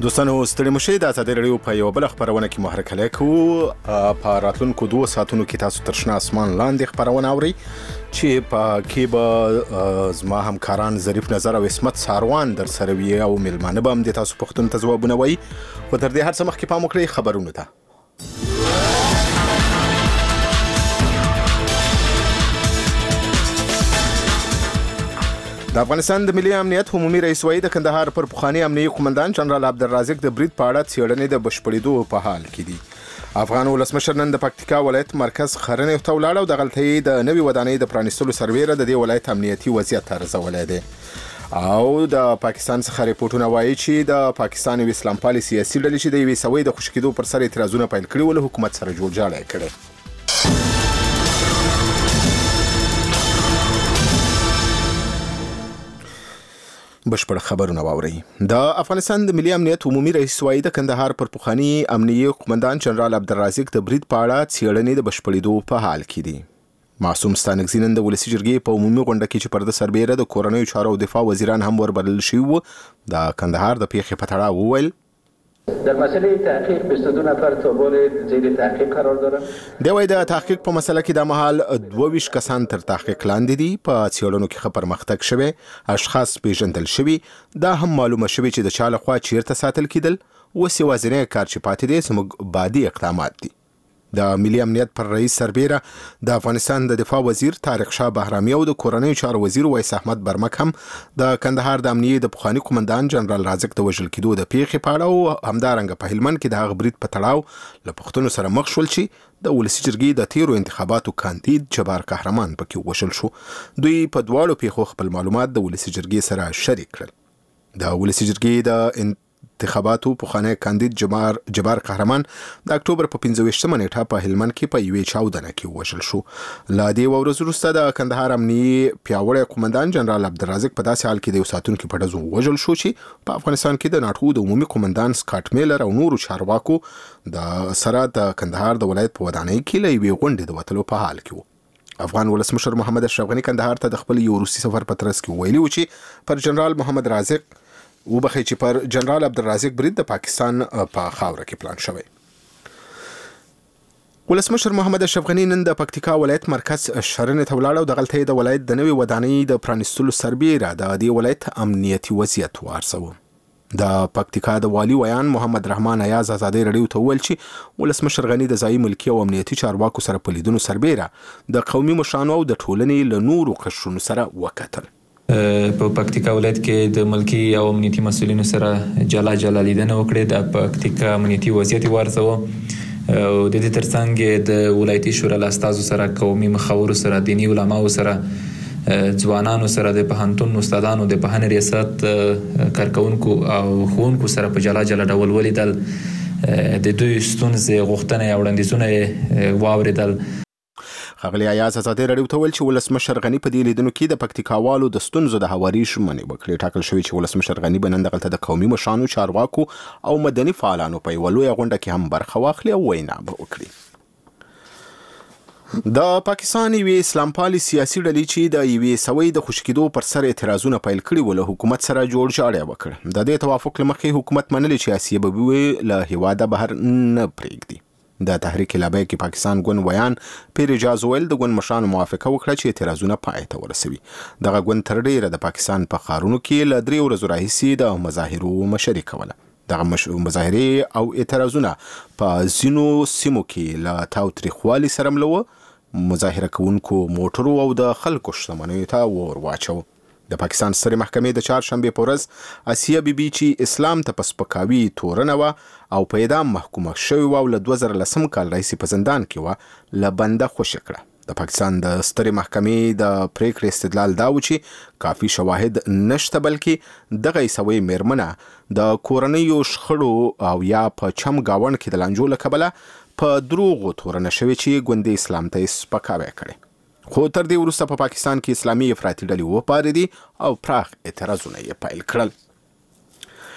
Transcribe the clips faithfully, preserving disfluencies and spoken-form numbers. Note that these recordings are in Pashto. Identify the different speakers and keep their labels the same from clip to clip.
Speaker 1: دوستانو ستړي مشئ د ازادي راډیو په یوه بله خپرونه کې مو هرکلی کوو. په راتلونکو دوو ساعتونو کې تاسو تر شنه اسمان لاندې خپرونه اورئ چې په کې به زما همکاران ظریف نظر او عصمت ساروان در سره وي او میلمانه به هم د تاسو پوښتنو ته ځوابونه وایي. خو تر دې هر څه مخکې پام وکړئ خبرونو ته. د افغانستان د ملي امنیت عمومي رئیس وایي د کندهار پر پخوانی امنیتي قومندان جنرال عبدالرازق د برید په اړه څېړنې د بشپړېدو په حال کې دي. افغان ولسمشر نن د پکتیکا ولایت مرکز خرنې ته ولاړ او د غلطۍ د نوې ودانۍ د پرانیستلو سرویره د دې ولایت امنیتي وضعیت ارزولی دی. او د پاکستان څخه ریپورتونه وایي چې د پاکستان یو اسلام پالي سیاسي ډلې چې د یوې سوۍ د خوشي کېدو پر سر اعتراضونه پیل کړي ول حکومت سره جوړجاړی کړی. بشپړ خبرونه واورئ. د افغانستان د ملي امنیت عمومي رئیس وایي د کندهار پر پخوانی امنیتي قومندان جنرال عبدالرازق د برید په اړه څېړنې د بشپړېدو په حال کې دي. معصوم ستانکزي نن د ولسي جرګې په عمومي غونډه کې چې پر د سربیره د کورنیو چارو او دفاع وزیران هم وربلل شوي وو د کندهار د پیښې په تړاو وویل
Speaker 2: در مسئله تحقیق بیست و دو نفر تابع زیر تحقیق قرار دارن.
Speaker 1: دی وایي د تحقیق په مسله کې د مهال دوه ویشت کسان تر تحقیق لاندې دي. په څېړنو کې ښه پرمختګ شوی، اشخاص پیژندل شوي، دا هم معلومه شوي چې د چا لخوا چیرته ساتل کېدل. اوس یوازینی کار چې پاتې دی زموږ بادي اقدامات دي. د ملي امنیت پر رئیس سربیره د افغانستان د دفاع وزیر طارق شاه بهرامي او د کورنیو چارو وزیر ویس احمد برمک هم د کندهار د امنیې د پخواني قومندان جنرال رازق د وژل کېدو د پیښې په اړه او همدارنګه په هلمند کې د هغه برید په تړاو له پوښتنو سره مخ شول چې د ولسي جرګې د تیرو انتخاباتو کاندید جبار قهرمان پکې وژل شو. دوی په دواړو پیښو خپل معلومات د ولسي جرګې سره شریک کړل. د ولسي جرګې د انتخاباتو پخوانی کاندید جبار جبار قهرمان د اکتوبر په پنځه ویشتمه نیټه په هلمند کې په یوې چاودنه کې وژل شو. له دې ورځې وروسته د کندهار امنیتي پیاوړی قومندان جنرال عبدالرازق په داسې حال کې د یو ساتونکي په ډزو وژل شو چې په افغانستان کې د ناټو د عمومي قومندان سکاټ میلر او نورو چارواکو د سره د کندهار د ولایت په ودانۍ کې له یوې غونډې د وتلو په حال کې وو. افغان ولسمشر محمد اشرف غني کندهار ته د خپل یو روسي سفر په ترڅ کې ویلي و چې پر جنرال محمد رازق وبخښئ چې پر جنرال عبدالرازق برید د پاکستان په خاوره کې پلان شوی. ولسمشر محمد اشرف غني نن د پکتیکا ولایت مرکز شرنې ته ولاړ او د غلطۍ د ولایت د نوې ودانۍ د پرانیستلو سربیره د دې ولایت امنیتي وضعیت وارزوه. د پکتیکا د والي ویان محمد رحمان ایاز ازادي راډیو ته وویل چې ولسمشر غني د ځایي ملکي او امنیتي چارواکو سره په لیدنو سربیره د قومي مشرانو او د ټولنې له نورو قشرونو سره وکتل.
Speaker 3: په پکتیکا ولایت کې د ملکی او امنیتي مسؤلینو سره جلا جلا لیدنه وکړې. د پکتیکا امنیتي وضعیت وارزوه او د دې ترڅنګ د ولایتي شورا له استازو سره، قومي مخورو سره، دیني علماو سره، ځوانانو سره، د پوهنتون استادانو، د پوهنې ریاست کارکونکو او ښوونکو سره په جلا جلا ډول ولیدل. د دوی ستونزې، غوښتنې او وړاندیزونه واورېدل.
Speaker 1: ښاغلي ایاز ازادي راډیو ته ویل چې ولسمشر غني په دې لیدنو کې د پکتیکاوالو د ستونزو د هواري ژمنې وکړې. ټاکل شوي چې ولسمشر غني به نن دغلته د قومي مشرانو، چارواکو او مدني فعالانو په یوه لویه غونډه کې هم برخه واخلي او وینا به وکړي. د پاکستان یوې اسلام پالي سیاسي ډلې چې د یوې سوۍ د خوشي کېدو پر سر اعتراضونه پیل کړي ول حکومت سره جوړجاړی وکړ. د دې توافق له مخې حکومت منلي چې اسیه به له هېواده بهر نه پرېږدي. د تحریک لابۍ کې پاکستان ګوند ویان پیر اجاز ویل د ګوند مشرانو موافقه وکړه چې اعتراضونه پای ته ورسوي. دغه ګوند تر ډیره د پاکستان په ښارونو کې له درې ورځو راهیسې د مظاهرو مشري کوله. دغه مظاهرې او اعتراضونه په ځینو سیمو کې له تاوتریخوالي سره مله وه. مظاهره کوونکو موټرو او د خلکو شتمنیو ته اور واچوه. د پاکستان سترې محکمې د چهارشنبې په ورځ اسیه بیبي چې اسلام ته په سپکاوي تورنه وه او په اعدام محکومه شوې وه او له دوه زره لسم کال راهیسې په زندان کې وه، له بنده خوشي کړه. د پاکستان د سترې محکمې د پریکړې استدلال دا و چې کافي شواهد نشته، بلکې دغه سوی میرمنه د کورنیو شخړو او یا په چم گاون کې د لانجو له کبله په دروغو تورنه شوې چې ګوند اسلام ته سپکاوی کړي. خو تر دې وروسته په پاکستان کې اسلامي افراطي ډلې وپارېدې او پراخ اعتراضونه یې پیل کړل.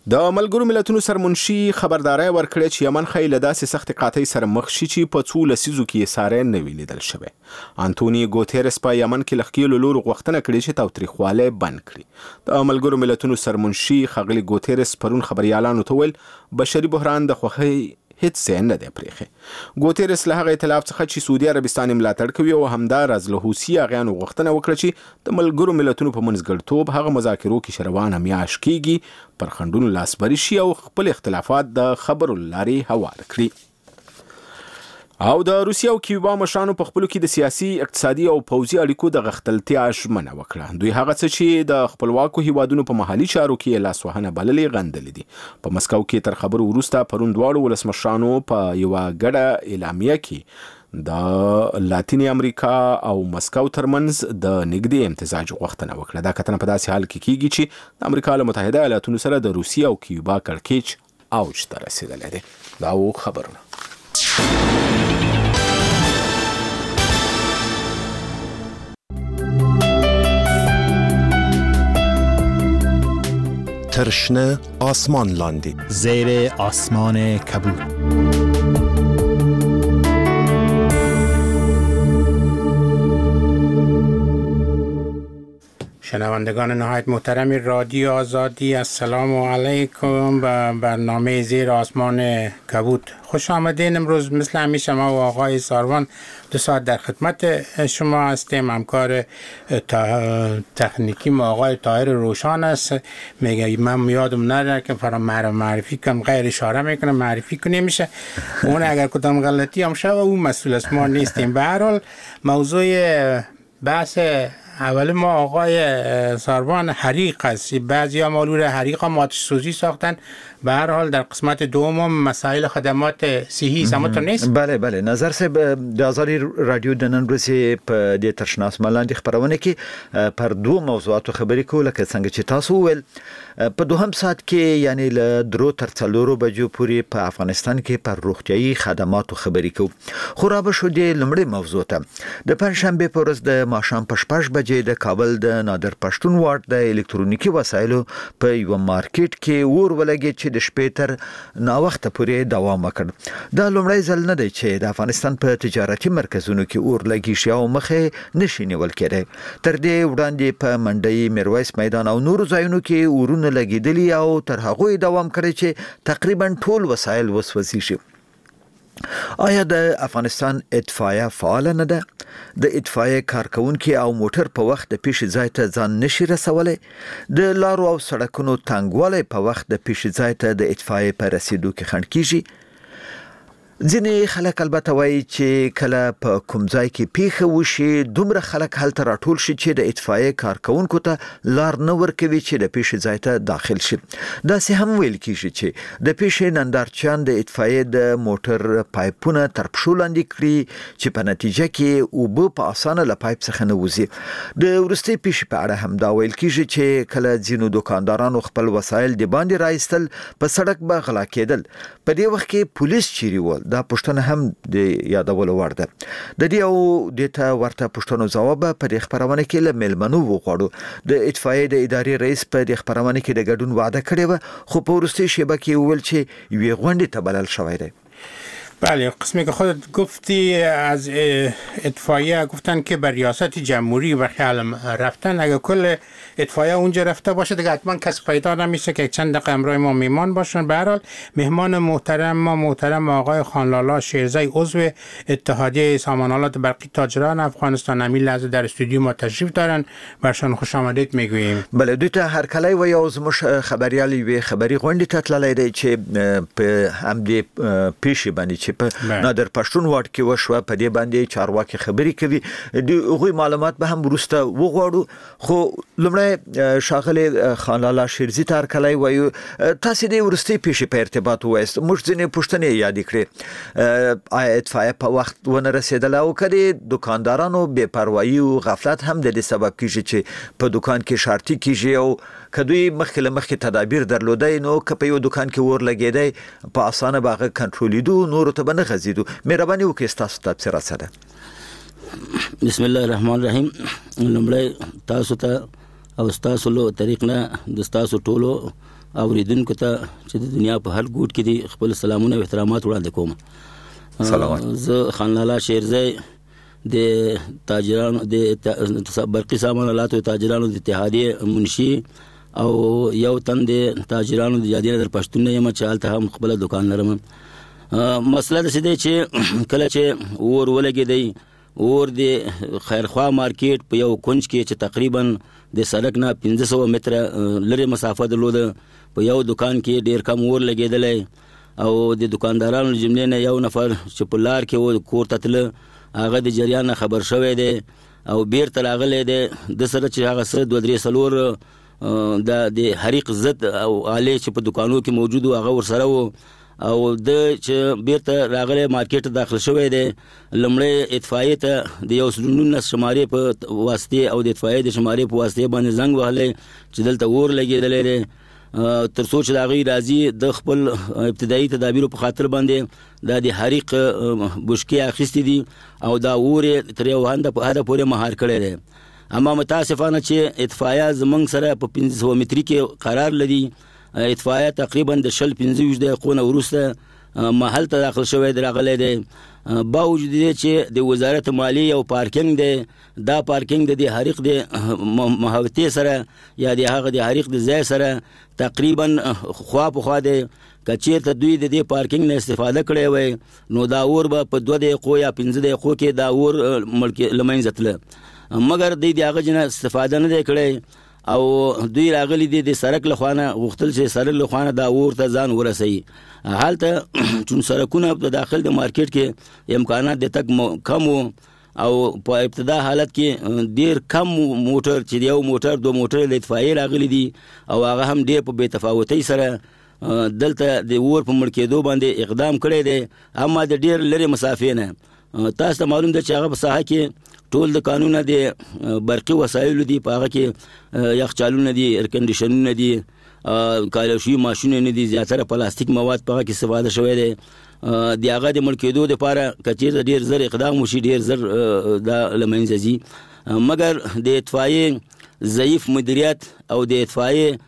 Speaker 1: د ملګرو ملتونو سرمنشي خبرداري ورکړې چې یمن خې له داسې سخت قحطۍ سره مخ شي چې په څو لسیزو کې ساره نه وی لیدل شوی. انټونی ګوتيرس په یمن کې لخکېلو لور غوښتنه کړې چې تاوتریخواله بند کړي. د ملګرو ملتونو سرمنشي خغلی ګوتيرس پرون خبريالانو ته ویل بشري بحران د خوخي هیڅ څه نه دی پریخي. ګوتيرس له هغه ائتلاف څخه چې سعودي عربستان ملاتړ کوي او همدارز له حوثي اغیانو غوښتنه وکړه چې د ملګرو ملتونو په منځګړیتوب هغه مذاکرو کې شروانه میاش کیږي پر خندونو لاسبري شي او خپل اختلافات د خبرو لاري هوار کړي. او د روسیې او کیوبا مشرانو په خپلو کې د سیاسي، اقتصادي او پوځي اړیکو د غښتلتیا ژمنه وکړه. دوی هغه څه چې د خپلواکو هیوادونو په محلي چارو کې لاسوهنه بللې غندلې دي. په مسکو کې تر خبرو وروسته پرون دواړو ولسمشرانو په یوه ګډه اعلامیه کې د لاتینی امریکا او مسکو ترمنځ د نږدې امتزاج غوښتنه وکړه. دا کتنه په داسې حال کې کیږي چې د امریکا له متحده ایالاتونو سره د روسیې او کیوبا کړکېچ اوج ته رسیدلی دی. دا و خبرونه.
Speaker 4: ترشنه آسمان لاندې
Speaker 5: زیر آسمان کبود.
Speaker 6: شنوندگان نهایت محترم رادیو آزادی، السلام علیکم. به برنامه زیر آسمان کبود خوش آمدین. امروز مثل همیشه ما و آقای ساروان دو ساعت در خدمت شما هستیم. همکار تکنیکی ما آقای طاهر روشان است. میگه من یادم نره که فرام معرفی کنم، غیر اشاره میکنم معرفی کنیم میشه اون اگر کدام غلطی هم شد اون مسئول است، ما نیستیم. به هر حال موضوع بحث اول ما آقای ساروان حریق است. بعضی ها مالور حریق هم آتش سوزی ساختن. به هر حال در قسمت دوم مسائل خدمات صحی سمت نیست.
Speaker 7: بله بله نظر صاحب د ازادي رادیو د نن ورځې په د ترشناس ملاندې خبرونه کې پر دوه موضوعاتو خبرې کوله که څنګه چې تاسو ول په دوهم ساعت کې یعنی له درو تر څلورو بجو پورې په افغانستان کې پر روغتيایي خدماتو خبرې کوو. خو را به شو د لمړی موضوع ته د پنځشنبه په ورځ د ماښام په شپږ بجې د کابل د نادر پښتون واټ د الکترونیکي وسایلو په یو مارکیټ کې اور ولګي چې د شپې تر نا وخت پورې دوام وکړ. دا لمړی ځل نه دی چې د افغانستان په تجارتي مرکزونو کې اور لګي شي او مخه نشي نیول کېدی. تر دې وړاندې په منډي، میرویس میدان او نورو ځایونو کې اورونه لګیدلي او تر هغه دوام کړی چې تقریبا ټول وسایل وسوځي شي. آیا د افغانستان اطفائیه فعال نه ده؟ د اطفائیه کارکونکو او موټر په وخت د پیښې ځای ته ځان نشي رسولای؟ د لارو او سړکونو تنګوالی په وخت د پیښې ځای ته د اطفائیه په رسیدو کې خنډ کیږي؟ ځینې خلک البته وایي چې کله په کوم ځای کې پیښه وشي دومره خلک هلته راټول شي چې د اطفائیه کارکونکو ته لار نه ورکوي چې د پیښې ځای ته داخل شي. داسې هم ویل کیږي چې د پیښې نندارچیان د اطفائیه د موټر پایپونه تر پښو لاندې کړي چې په نتیجه کې اوبه په اسانه له پایپ څخه نه وځي. د وروستي پیښې په اړه هم دا ویل کیږي چې کله ځینو دکاندارانو خپل وسایل د باندې راایستل په سړک به غلا کېدل. په دې وخت کې پولیس چیرې ول؟ دا پښتنه هم د یادولو وړ ده. د دې او د ته ورته پښتنو ځواب په دې خبرونه کې له ملمنو وغوړو. د اطفائیه د ادارې رئیس په دې خبرونه کې د ګډون وعده کړې و، خو په وروستي شیبه کې ویل چې یوې غونډې ته بلل شوی دی.
Speaker 6: بله، قسمی که خودت گفتی از اطفائیه گفتن که بر ریاست جمهوری و خیال رفتن. اگه کل اطفائیه اونجا رفته باشه دیگه حتما کسی پیدا نمیشه که چند دقیقه امروز ما میمان باشن. به هر حال مهمان محترم ما محترم آقای خانلالا شیرزی عضو اتحادیه سامانالات برقی تاجران افغانستان همین لحظه در استودیو ما تشریف دارن. برشان خوش آمدید میگوییم.
Speaker 7: بله، دوی ته هر کله و یا زموږ خبريالي وی خبري غونډه ته تللی دی چې په هم دې پیښې باندې چې په نادر پښتون واټ کې وشو په دې باندې چارواکي خبري کوي. د هغوی معلومات به هم ورسته وغواړو. خو لمړی شاغله خانلالا شیرزی تر کله وایو تاسو دې ورستي پیښې په ارتباط وایست موږ ځینې پښتنې یاد کړې آیا اطفائیه په وخت ونه رسیدله او کړي دکاندارانو بے پروايي او غفلت هم د دې سبب کیږي چې په دکان کې شارتي کیږي او کدوې مخکله مخکې تدابیر درلودای نو که په یو دکان کې ور لګیدای په اسانه باغه کنټرولیدو نور ته بنه غزیدو. مهرباني وکړئ تاسو تفسیر سره.
Speaker 8: بسم الله الرحمن الرحیم. لمړی تاسو ته او تاسو له طریق نه د تاسو ټولو اوریدونکو ته چې د دنیا په هر ګوټ کې دي خپل سلامونه او احترامات وړاندې کوم.
Speaker 7: سلامات.
Speaker 8: زه خان لالا شیرزی د تاجرانو د برقي سامان آلاتو تاجرانو د اتحادیې منشي او یو تن د تاجرانو د جادي نظر پښتون نه یم چې هلته هم خپل دکان لرم. مسله داسې دی چې کله چې اور ولګېدی، اور د خیرخوا مارکیټ په یو کونج کې چې تقریبا د سړک نه پنځه سوه متره لرې مسافه درلوده، په یو دکان کې ډېر کم اور لګېدلی او د دکاندارانو جملې نه یو نفر چې په لار کې و کور ته تله، هغه د جریان نه خبر شوی دی او بیرته راغلی دی. د سره چې هغه څه دوه درې څلور د حریق ضد او آلې چې په دکانو کې موجود و هغه ورسره و او د چې بیرته راغلی مارکیټ ته داخل شوی دی. لومړی اطفایې ته د یو سل نولس شمارې په واسطې او د اطفایې د شمارې په واسطې باندې زنګ وهلی چې دلته اور لګېدلی دی، تر څو چې د هغوی راځي د خپل ابتدایي تدابیرو په خاطر باندې دا د حریق بشکې اخیستې دي او دا اور یې تر یو حده پورې مهار کړی دی. اما متاسفانه چې اطفایه زموږ سره په پنځه سوه متري کې قرار لري، اطفایه تقریبا د شل پنځه ویشت دقیقو نه وروسته محل ته داخل شوی دی راغلی دی. باوجود دی چې د وزارت مالیې یو پارکینګ دی، دا پارکینګ د دې حریق د محوطې سره یا د هغه د حریق د ځای سره تقریبا خوا په خوا دی. که چېرته دوی د دې پارکینګ نه استفاده کړی وی نو دا اور به په دوه دقیقو یا پنځه دقیقو کې دا اور له منځه تله، مګر دوی د هغه نه استفاده نه دی کړی او دوی راغلي دي د سړک له خوا نه غوښتل چې سړک له خوا نه دا اور ته ځان ورسوي. هلته چون سړکونه په داخل د مارکیټ کې امکانات د تک کم وو او په ابتدا حالت کې ډېر کم موټر چې یو موټر دو موټر د اطفایې راغلي دي او هغه هم ډېر په بې تفاوتۍ سره دلته د اور په مړ کېدو باندې اقدام کړی دی. اما د ډېر لرې مسافې نه تاسو ته معلوم ده چې هغه په ساحه کې ټول د قانونه د برقي وسایلو دي، په هغه کې یخچالونه دي، ایرکنډیشنونه دي، کالشوي ماشینونه نه دي، زیاتره پلاستیک مواد په هغه کې استفاده شوی دی. د هغه د مړ کېدو دپاره که چېرته ډېر زر اقدام وشي ډېر زر دا له منځه ځي، مګر د اطفایې ضعیف مدیریت او د اطفایې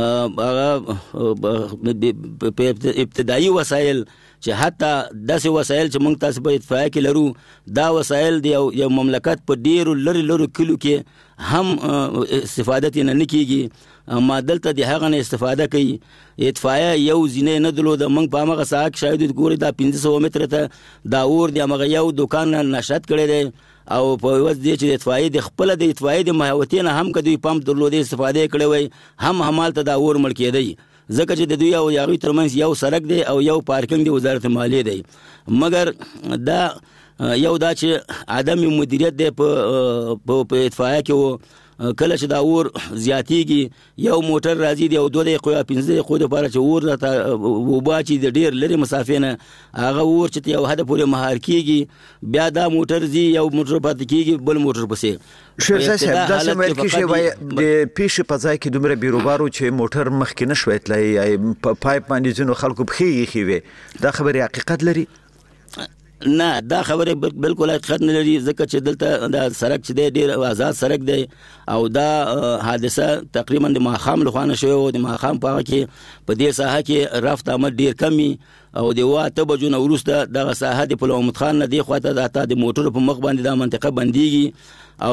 Speaker 8: هغه ابتدایي وسایل چې حتی داسې وسایل چې موږ تاسو په اطفایه کې لرو، دا وسایل د یو مملکت په ډېرو لرې لرو کلو کې هم استفاده ترې نه کېږي، اما دلته د هغه نه استفاده کوي. اطفایه یو زینې نه درلوده، موږ په همغه ساحه کې شاید ګورئ دا پنځه سوه متره ته دا اور د همغه یو دوکان نه نشت کړی دی او په عوض دی چې د اطفایې د خپله د اطفایې د محوطې نه هم که دوی پمپ درلودې استفاده یې کړی وی هم همالته دا اور مړ کېدی، ځکه چې د دوی او هغوی ترمنځ یو سړک دی او یو پارکینګ د وزارت مالیې دی. مګر دا یو دا چې عدم مدیریت دی په اطفایه کې و. کله چې دا اور زیاتېږي یو موټر راځي دی او دوه دقیقو یا پنځه دقیقو دپاره چې اور راته اوبه اچي د ډېر لرې مسافې نه، هغه اور چې یو حده پورې مهار کېږي بیا دا موټر ځي یو موټر پاتې کېږي بل موټر پسې.
Speaker 7: شیرزی صاحب داسې ویل کېږي وایي د پیښې په ځای کې دومره بیروبارو چې موټر مخکې نه شوی تللی، په پایپ باندې ځینو خلکو پښې ایښې وې، دا خبرې حقیقت لري؟
Speaker 8: نه، دا خبره بالکل حقیقت نه لري، ځکه چې دلته دا سړک چې دی ډېر آزاد سړک دی او دا حادثه تقریبا د ماښام له خوا نه شوې وه. د ماښام په هغه کې په دې ساحه کې رفت آمد ډېر کم وي او د اوه اته بجو نه وروسته دغه ساحه د پل محمد خان نه دې خوا ته د د موټرو په مخ باندې دا منطقه بندېږي او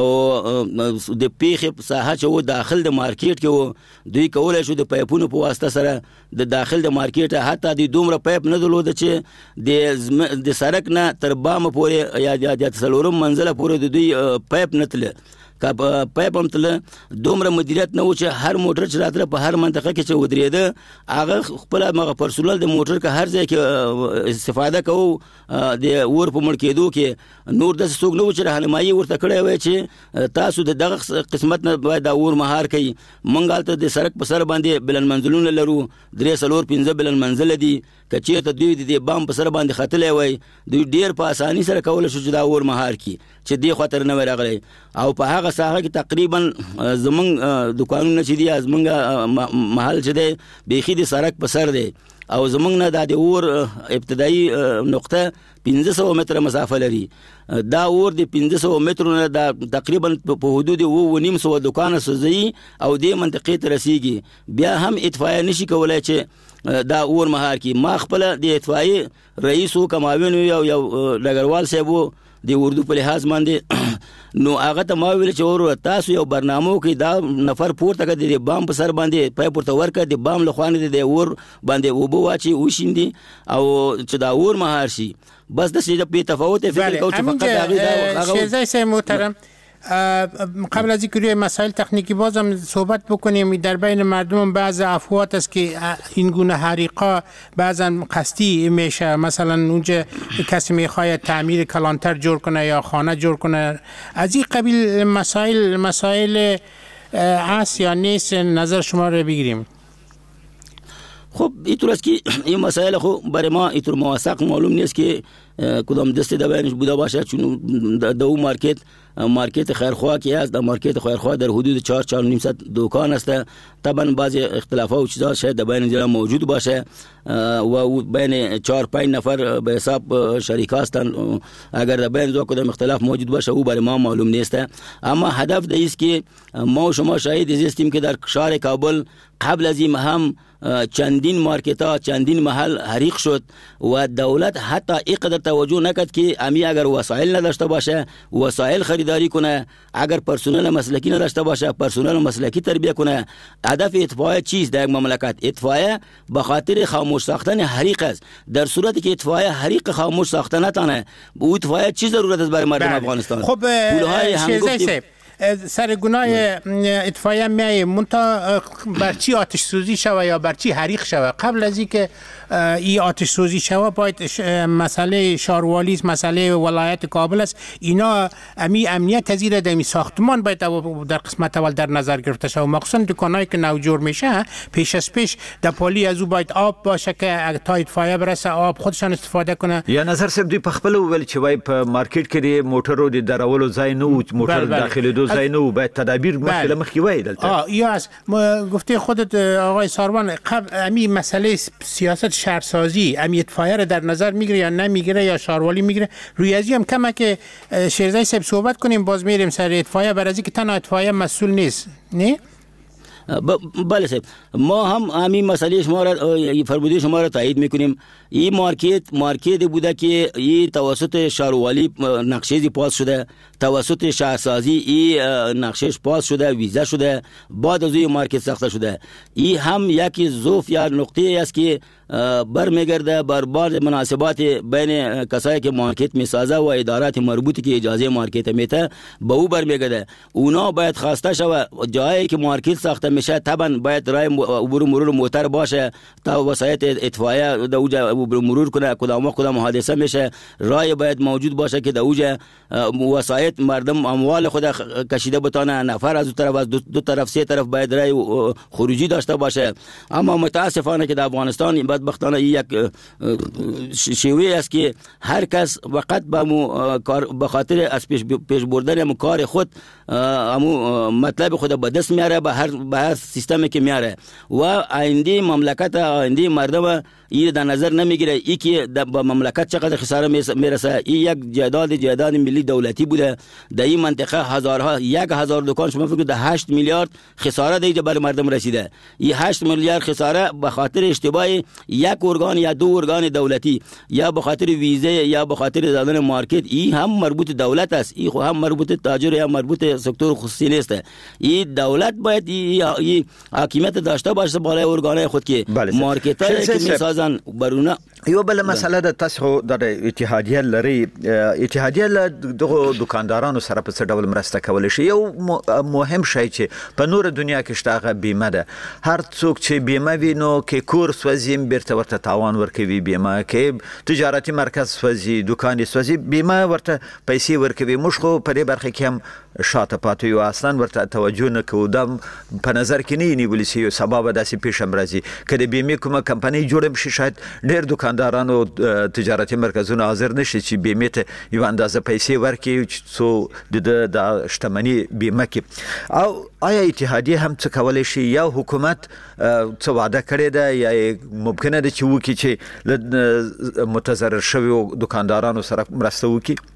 Speaker 8: د پیښې ساحه چې و داخل د مارکیټ کې و، دوی کولی شو د پایپونو په واسطه سره د داخل د مارکیټ حتی د دومره پایپ نه درلوده چې د سړک نه تر بامه پورې یا د څلورم منزله پورې د دوی پایپ نه تله. که پایپ هم تله دومره مدیریت نه و چې هر موټر چې راتله په هر منطقه کې چې ودرېده هغه خپله مغه پرسونل د موټر که هر ځای کې استفاده کوو د اور په مړ کېدو کې. نور داسې څوک نه و چې راهنمایي ورته کړی وی چې تاسو د دغه قسمت نه باید دا اور مهار کوي. موږ هلته د سړک په سر باندې بلند منزلونه لرو، درې څلور پنځه بلند منزله دي، که چېرته دوی د دې بام په سر باندې ختلی وی دوی ډېر په اساني سره کولی شو چې دا اور مهار کړي چې دې خوا ته نه وی راغلی. او په هغه ساحه کې تقریبا زمونږ دکانونه چې دي زمونږ محل چې دی بیخي د سړک په سر دی او زمونږ نه د اور ابتدایي نقطه پنځه سوه متره مسافه لري. دا اور د پنځه سوه مترو نه د تقریبا په حدود اوه نیم سوه دکانه سوځي او دې منطقې ته رسیږي. بیا هم اطفایه نشي کولای چې دا اور مهار کی. ما خپل د اطفایه رئیس او کماوین یو یو ډګروال صاحب د اردو په لحاظ باندې نو هغه ته ما ویل چې اور تاسو یو برنامه کې دا نفر پورته کړي د بام په سر باندې پای پورته ورکړي د بام لخوانه د اور باندې وبو واچي وشیندي او چې دا اور مهار شي. بس د څه په تفاوت فکر کوم چې فقط هغه
Speaker 6: شیرزای صاحب محترم قبل از اینکه روی مسائل تکنیکی بازم صحبت بکنیم، در بین مردم بعض افواهات است که این گونه حریقا بعضا قصدی میشه، مثلا اونجا کسی میخواد تعمیر کلانتر جور کنه یا خانه جور کنه، از این قبیل مسائل مسائل هست یا نیست؟ نظر شما رو بگیریم.
Speaker 8: خب اینطور است که این مسائل خب برای ما اینطور موثق معلوم نیست که کدام دسته در بینش بوده باشه، چون در اون مارکت مارکت خیرخواه که است، در مارکت خیرخواه در حدود چهار چهار نیم صد دکان است. طبعا بعضی اختلافات و چیزا شاید در بین اینجا موجود باشه و بین چهار پنج نفر به حساب شریک هستند. اگر در بین کدام اختلاف موجود باشه او برای ما معلوم نیست. اما هدف ده است که ما و شما شاهد هستیم که در شهر کابل قبل از این هم چندین مارکت ها چندین محل حریق شد و دولت حتی اینقدر توجه نکرد که امی اگر وسایل نداشته باشه وسایل خریداری کنه، اگر پرسنل مسلکی نداشته باشه پرسنل مسلکی تربیت کنه. هدف اطفایه چیست در مملکت؟ اطفایه به خاطر خاموش ساختن حریق است. در صورتی که اطفایه حریق خاموش ساختن نتونه، او اطفایه چی ضرورت است برای مردم افغانستان؟
Speaker 6: خب شیرزای سر گناه اطفایه میایه منتا برچی آتش سوزی شوه یا برچی حریق شوه؟ قبل از اینکه این آتش سوزی شوه باید مسئله شاروالی است، مسئله ولایت کابل است، اینا امی امنیت تزیر دمی ساختمان باید در قسمت اول در نظر گرفته شوه. مخصوصا دکانایی که نو جور میشه پیش از پیش در پالی از او باید آب باشه که تا اطفایه برسه آب خودشان استفاده کنه.
Speaker 7: یا نظر سب دی پخپل ول چې وای په مارکیټ کې موټرو د درولو ځای نه و، موټر داخلي دو ځای نه و، باید تدابیر مخکې مخکې وای دلته.
Speaker 6: آه یا از گفته خودت آقای ساروان قبل امی مسئله سیاست شهرسازی امی اطفایه رو در نظر میگیره یا نمیگیره یا شاروالی میگیره؟ روی ازی هم کمه که شیرزای صاحب صحبت کنیم باز میریم سر اطفایه، بر ازی که تنها اطفایه مسئول نیست. نه؟
Speaker 8: بله صاحب، ما هم همین مسئله شما را فرموده شما را تایید میکنیم. این مارکت مارکت بوده که این توسط شهروالی نقشه‌ای پاس شده، توسط شهرسازی این نقشهش پاس شده، ویزا شده، بعد از این مارکت ساخته شده. این هم یکی ضعف یا نقطه است که برمیگرده بر بعض مناسبات بین کسایی که مارکت میسازه و ادارات مربوطه که اجازه مارکت میته به او برمیگرده. اونا باید خواسته شوه جایی که مارکت ساخته میشه طبعا باید رای عبور مرور موتر باشه تا وسایط اطفایه در اوجا مرور کنه، کدام کدام حادثه میشه رای باید موجود باشه که در اوجا وسایط مردم اموال خود کشیده بتانه، نفر از دو طرف از دو, دو طرف سه طرف باید رای خروجی داشته باشه. اما متاسفانه که در افغانستان بدبختانه یک شیوه است که هر کس وقت به کار به خاطر از پیش پیش بردن کار خود امو مطلب خود به دست میاره به هر به هر سیستمی که میاره و آینده مملکت آینده مردم این در نظر نمیگیره. ای که به مملکت چقدر خساره میرسه. این یک جایداد جایداد ملی دولتی بوده در این منطقه هزارها یک هزار دکان شما فکر کنید هشت میلیارد خساره دیگه برای مردم رسیده. این هشت میلیارد خساره به خاطر اشتباه یک ارگان یا دو ارگان دولتی یا به خاطر ویزه یا به خاطر دادن مارکت. این هم مربوط دولت است، این هم مربوط تاجر یا مربوط سکتور خصوصی نیست. این دولت باید این حاکمیت داشته باشه بالای ارگانهای خود که مارکت‌هایی که میسازن برونه.
Speaker 7: یو بل مسئله د تاسو د اتحادیه لري اتحادیه دغه دکاندارانو سره په څه ډول مرسته کول شي؟ یو مهم شی چې په نور دنیا کې شته بیمه ده. هر څوک چې بیمه وینو کې کور سوځي بیرته ورته تاوان ورکوي، بیمه کې تجارتي مرکز سوځي، دکان سوځي، بیمه ورته پیسې ورکوي. موږ خو په دې برخه کې هم شاته پاتې یو اصلا ورته توجه نه کوو دا په نظر کې نه نیول شي یو سبب داسې پیښ امراضي کله بیمه کومه کمپنۍ جوړم شي شاید ډېر دکاندارانو تجارتي مرکزونه حاضر نشي چې بیمه ته یو اندازه پیسې ورکړي څو د شتمنۍ بیمه کې او آیا اتحادیه هم څه کولای شي یا حکومت څه وعده کړې ده یا ممکنه ده چې وکړي چې متضرر شویو دکاندارانو سره مرسته وکړي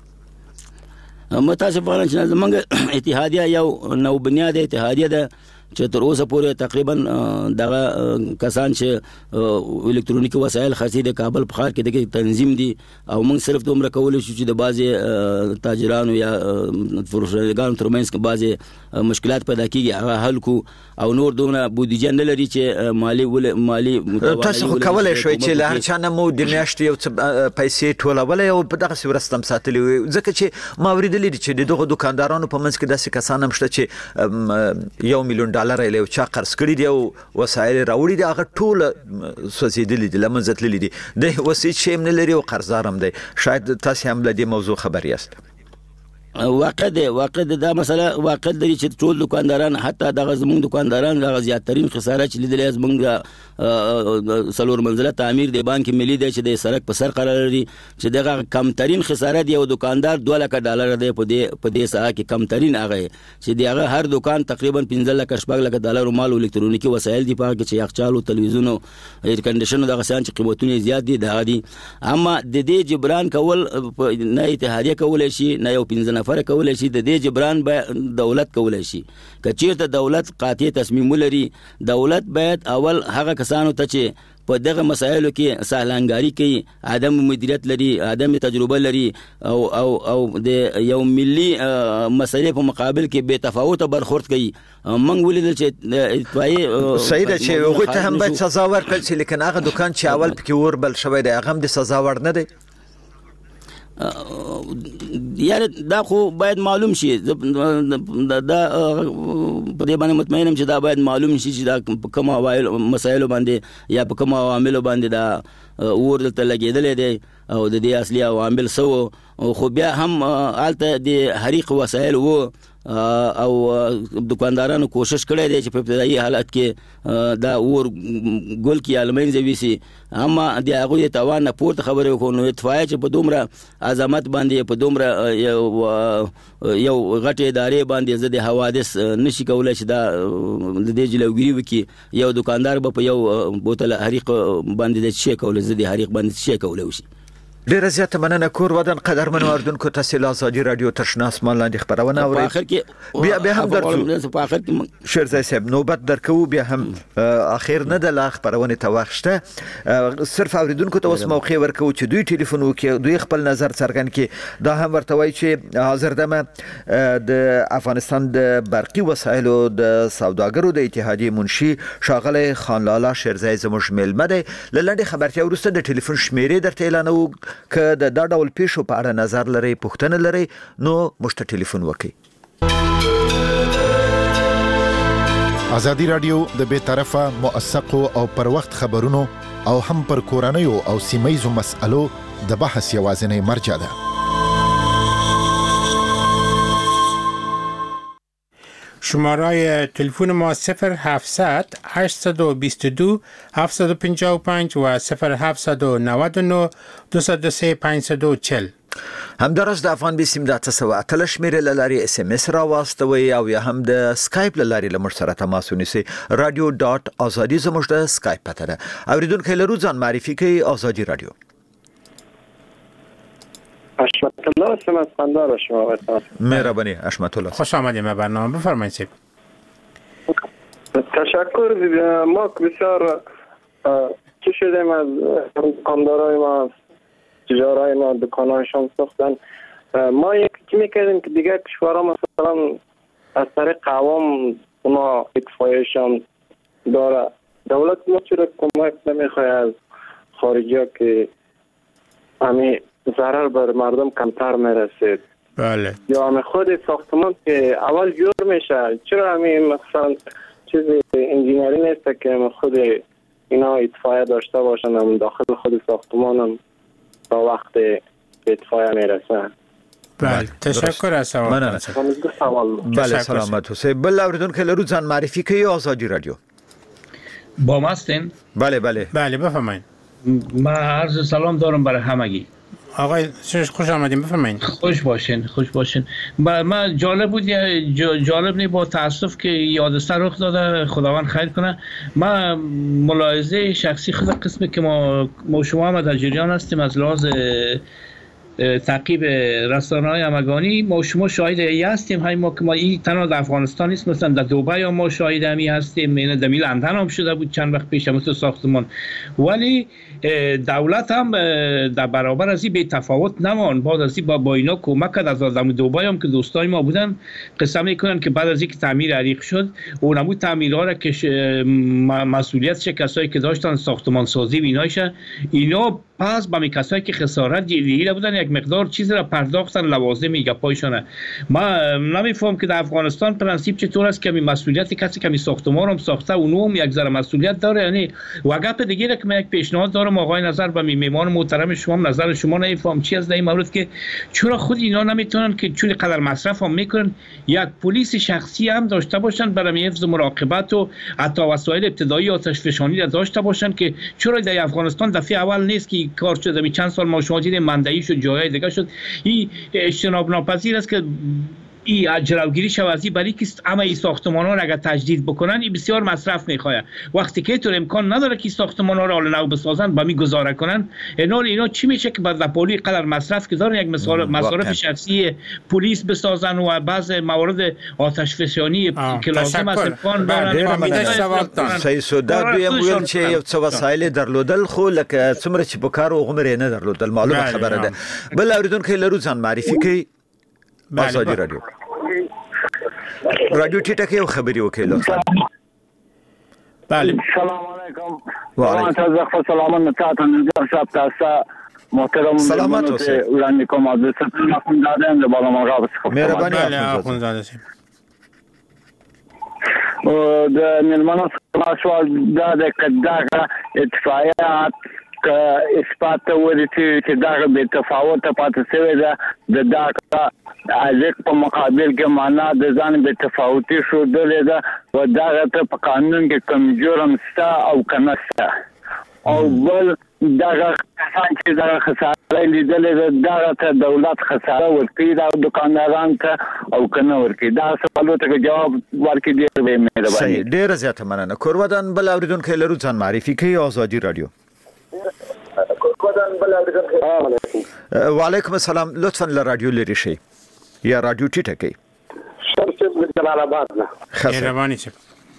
Speaker 8: متاسفانه چې زمونږ اتحادیه یو نو بنیاد اتحادیه ده چې تر اوسه پورې تقریبا دغه کسان چې الکترونیکی وسایل خاصی د کابل په ښار کې د تنظیم دي او موږ صرف دومره کولای شو چې د بعضې تاجرانو یا فروشندګانو ترمنځ کې بعضې مشکلات پیدا کیږي هغه حل کو او نور دومره بودیجه نه لري چې مالی ول مالی
Speaker 7: تاسو خو کولای شئ چې له هر چا نه مو د میاشتې یو څه پیسې ټولولې او په دغسې ورستم ساتلې وي ځکه چې ما اورېدلي دي چې د دغو دکاندارانو په منځ کې داسې کسان هم شته چې یو میلیون ډالر یې له چا قرض کړي دي او وسایل راوړي دي هغه ټول سوځېدلي دي له منځه تللي دي دی اوس هېڅ شی هم نه لري او قرضدار هم دی شاید تاسې هم له دې موضوع خبر یاست
Speaker 8: واقع دی واقع دی دا مسله واقع دی چې ټول دکانداران حتی دغه زمونږ دکانداران دغه زیاترین خساره چې لیدلې زمونږ څلور منزله تعمیر دی بانک ملي دی چې د سړک په سر قرار لري چې دغه کمترین خساره دی او دکاندار دوه لکه ډالر دی په دې په دې ساعت کې کمترین هغه چې دغه هر دکان تقریبا پنځه لکه شپږ لکه ډالر مال الکترونیکی وسایل دی په کې چې یخچال او تلویزیون او ایر کنډیشن دغه سان چې قیمتونه زیات دي دغه دي اما د دې جبران کول نه اتحادیه کولای شي نه یو پنځه نفر کولای شي د دې جبران به دولت کولای شي که چیرته دولت قاطع تصمیم لري دولت باید اول هغه کسانو ته چې په دغه مسایلو کې سهلانګاری کوي عدم مدیریت لري عدم تجربه لري او او او د یو ملي مسایل په مقابل کې بے تفاوت برخورد کوي موږ ولیدل چې اطفائیه
Speaker 7: صحیح ده چې هغوی ته هم باید سزا ورکړل شي لیکن هغه دکان چې اول پکې اور بل شوی دی هغه هم د سزا وړ نه دی یاره دا خو باید معلوم شي دا دا په دې باندې مطمئنم چې دا باید معلوم شي چې دا په کوم مسایلو باندې یا په کوم عواملو باندې دا اور دلته لګېدلی دی او د دې اصلي عوامل څه خو بیا هم هلته د حریق وسایل و او دکاندارانو کوشش کړی دی چې په ابتدایي حالت کې دا اور ګل کې یا له منځه ویسي اما د هغوی د تاوان نه پورته خبرې وکړو نو اطفایه چې په دومره عظمت باندې په دومره یو غټې ادارې باندې زه د حوادث نشي کولی چې دا د دې جلوګیري وکړي یو دکاندار به په یو بوتل حریق باندې د شی کولی زه د حریق باندې شی کولی وشي ډیره زیاته مننه کور ودان قدرمنو اردونکو تاسو له ازادي رادیو تشنا اسمان لاندې خبرونه اورئ
Speaker 8: په اخر کې
Speaker 7: بیا بیا هم درځو
Speaker 8: په اخر کې
Speaker 7: شیرزای صاحب نوبت درکو بیا هم اخر نه د لا خبرونه ته وښته صرف اوریدونکو ته اوس موقع ورکو چې دوی ټلیفون وکړي دوی خپل نظر څرګند کړي دا هم ورته وایي چې حاضر دمه د افغانستان د برقي وسایلو د سوداګرو د اتحادیې منشي ښاغلی خانلاله شیرزای زموږ میلمه دی له لنډې خبرتیا وروسته د ټلیفون شمیرې درته اعلانوو که د دا ډول پیښو په اړه نظر لرئ پوښتنه لرئ نو موږ ته ټلیفون وکړئ.
Speaker 4: ازادي رادیو د بې طرفه موثقو او پر وخت خبرونو او هم پر کورنیو او سیمه‌یزو مسألو د بحث یوازینی مرجع ده.
Speaker 6: شماره تلفن ما صفر هفتصد هشتصد و بیست و دو هفتصد و پنجاه و پنج و صفر هفتصد و نود و نه دویست و سه پنجصد و چهل.
Speaker 7: همدارس د افغان بیسیم د اته سوه اتلس شمېرې له لارې اس ام اس راواستوئ او یا هم د سکایپ له لارې له موږ سره تماس ونیسئ. رادیو ډاټ ازادي زموږ د سکایپ پته ده. اوریدونکي لرو ځان معرفي کوي ازادي رادیو.
Speaker 9: اشمت الله هستم از قندهار شما هستم.
Speaker 7: مهربانی اشمت الله.
Speaker 6: خوش آمدید به برنامه بفرمایید سید.
Speaker 9: تشکر ما بسیار چی شدیم از دکاندارای ما تجارای ما دکانایشان ساختن. ما یکی میکردیم که دیگه کشورها مثلا از طریق قوام اونا اطفایهشان داره. دولت ما چرا کمک نمیخواه از خارجی ها که همی ضرر بر مردم کمتر میرسید.
Speaker 6: بله.
Speaker 9: یا همی خود ساختمان که اول جور میشه چرا همی مثلا چیز انجینری نیست که خود اینا اطفایه داشته باشن هم داخل خود ساختمان هم تا وقت اطفایه میرسن.
Speaker 6: بله تشکر از
Speaker 7: سوالتان. بله سلامت اوسئ. بل اوریدونکو لرو ځان معرفي کوي آزادی رادیو.
Speaker 10: با ما هستین؟
Speaker 7: بله بله
Speaker 6: بله بفرمایید.
Speaker 10: ما عرض سلام دارم برای همگی.
Speaker 6: آقای خوش آمدین بفرمایید.
Speaker 10: خوش باشین خوش باشین. ما جالب بود جالب نی با تاسف که یادسته رخ داده خداوند خیر کنه. ما ملاحظه شخصی خود قسمی که ما ما شما هم در جریان هستیم از لحاظ تعقیب رسانه‌های همگانی ما شما شاهد ای هستیم. های ما که ما این تنها در افغانستان نیست، مثلا در دبی هم ما شاهد همی هستیم، یعنی در لندن هم شده بود چند وقت پیش مثل ساختمان. ولی دولت هم در برابر از این بی تفاوت نمان. بعد از این با, با اینا کمک کرد. از آدم دبی هم که دوستای ما بودن قسم میکنن که بعد از اینکه تعمیر عریق شد اونمو تعمیرها را که مسئولیت چه کسایی که داشتن ساختمان سازی و اینایش اینا پس با می کسایی که خسارت دیده بودن یک مقدار چیزی را پرداختن لوازم میگه پایشانه. ما نمیفهم که در افغانستان پرنسیپ چطور است که می مسئولیت کسی که می ساختمان هم ساخته اونو هم یک ذره مسئولیت داره. یعنی وقت دیگه که من یک پیشنهاد دارم آقای نظر به میمان محترم شما نظر شما نمیفهم چی از در این مورد که چرا خود اینا نمیتونن که چون قدر مصرف هم میکنن یک پلیس شخصی هم داشته باشن برای حفظ مراقبت و حتی وسایل ابتدایی آتش فشانی را داشته باشن که چرا در افغانستان دفعه اول نیست که کار شده. می چند سال ما شما دیدیم مندهی شد جای دیگه شد. این اجتناب ناپذیر است که این جلوگیری شوازی برای که اما این ساختمان ها را اگر تجدید بکنن این بسیار مصرف میخواه. وقتی که تو امکان نداره که ساختمان ها را حال نو بسازن با می گذاره کنن اینا اینا چی میشه که بعد پولی قدر مصرف که دارن یک مصارف شخصی پلیس بسازن و بعض موارد آتش فشانی که لازم است امکان دارن.
Speaker 7: صحیح شد. در دویم ویل چې یو څه وسایل درلودل خو لکه څومره چې په کار او غمر نه درلودل معلومه خبره ده. بل اوریدونکو لرو ځان معرفي کوي آزادی رادیو. رادیو ټیټه کې خبري وکړئ لطفا.
Speaker 6: بله
Speaker 11: سلام علیکم. وعلیکم السلام نتاته نظر صاحب تاسو محترم
Speaker 7: سلامت اوسئ.
Speaker 11: وړاندې کوم د سپین اخوندزاده د بالا مغاب څخه
Speaker 7: مهرباني
Speaker 6: اخوندزاده سي.
Speaker 11: او د ملمنو سوال دا د کډاګه اتفاقات که اثبات ورته چې دا به تفاوت پاتې شوی ده د دا علیق په مقابل کې معنا د ځان به تفاوتي شو دلې ده و دا ته په قانون کې کم جرم ستا او کنه ستا او بل دا څنګه چې دا خساره لیدلې دا ته دولت خساره ورکړي دا دکانداران ته او کنه ورکړي دا سوالو ته جواب ورکړي ډیر به مهرباني.
Speaker 7: صحیح ډیر زیاته مننه. کورودان بل اوریدونکو لرو ځان معرفي کوي آزادی رادیو. وعلیکم السلام. لطفا لرادیو لري شي یا رادیو ټیټه کوي.
Speaker 11: شرف جلال آباد نه
Speaker 6: مهرباني شي.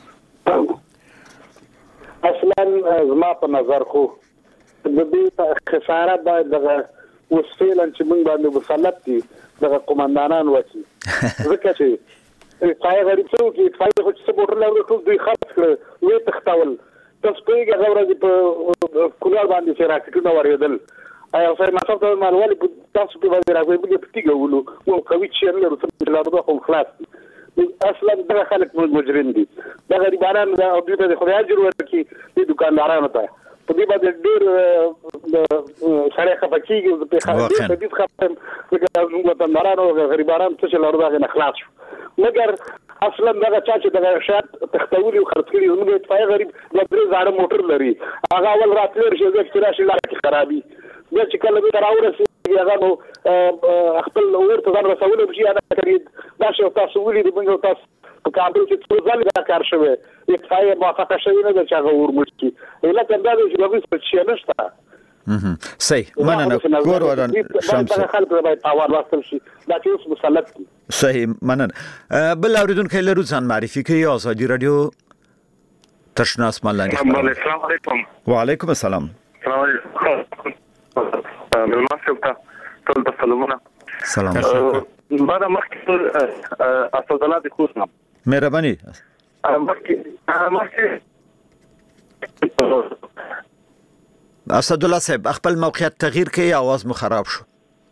Speaker 11: اصلا زما په نظر خو د دې خساره باید دغه وسیله چې موږ باندې مسلط دي دغه قومندانان وکړي ځکه چې پای غریب څوک چې پای خو چې موټر لري ټول دوی خرڅ کړ وې تختول تاسو په هغه ورځ په کولر باندې چې راکټونه ورېدل ایا څه ما تاسو ته مالوالي تاسو په باندې راغوي په پټیګه ولو او کوي چې نه ورته لاره خو خلاص اصلا دغه خلک مجرم دي دا غریبانان دا او دوی ته خدای اجر ورکړي دي دکاندارانو ته په دې باندې ډېر سره خپکیږي په خاطر دې خپل چې موږ ته نارانو غریبانان څه لاره نه خلاص مګر اصلا دا چې دا شات تختوري او خرڅ کړي نو د پای غریب د درې زاړه موټر لري هغه ول راتلر شي د اختراش لاره خرابي دا چې کله به راورسي هغه نو خپل ورته ځان رسول شي دا کوي دا چې تاسو ولې د موږ تاسو په کابل کې څو ځله دا کار شوی د پای موافقه شوی نه چې هغه ورموشي اله کنده چې لوګي څه نشته.
Speaker 7: اها صحیح مننه. ګور ودان شمس
Speaker 11: خلک باید اواز واستل شي دا چې اوس مسلط دي.
Speaker 7: صحیح مننه. بل اوریدونکو لرو ځان معرفي کوي آزادی رادیو تشناس ملنګ.
Speaker 9: السلام علیکم.
Speaker 7: وعلیکم السلام.
Speaker 9: السلام علیکم. ملماسه ټول ته سلامونه.
Speaker 7: سلام.
Speaker 9: بعد مخکې اسد الله د خوشنه
Speaker 7: مهرباني.
Speaker 9: مخکې مخکې
Speaker 7: اسد الله صاحب خپل موقعیت تغییر کړي आवाज مو خراب شو.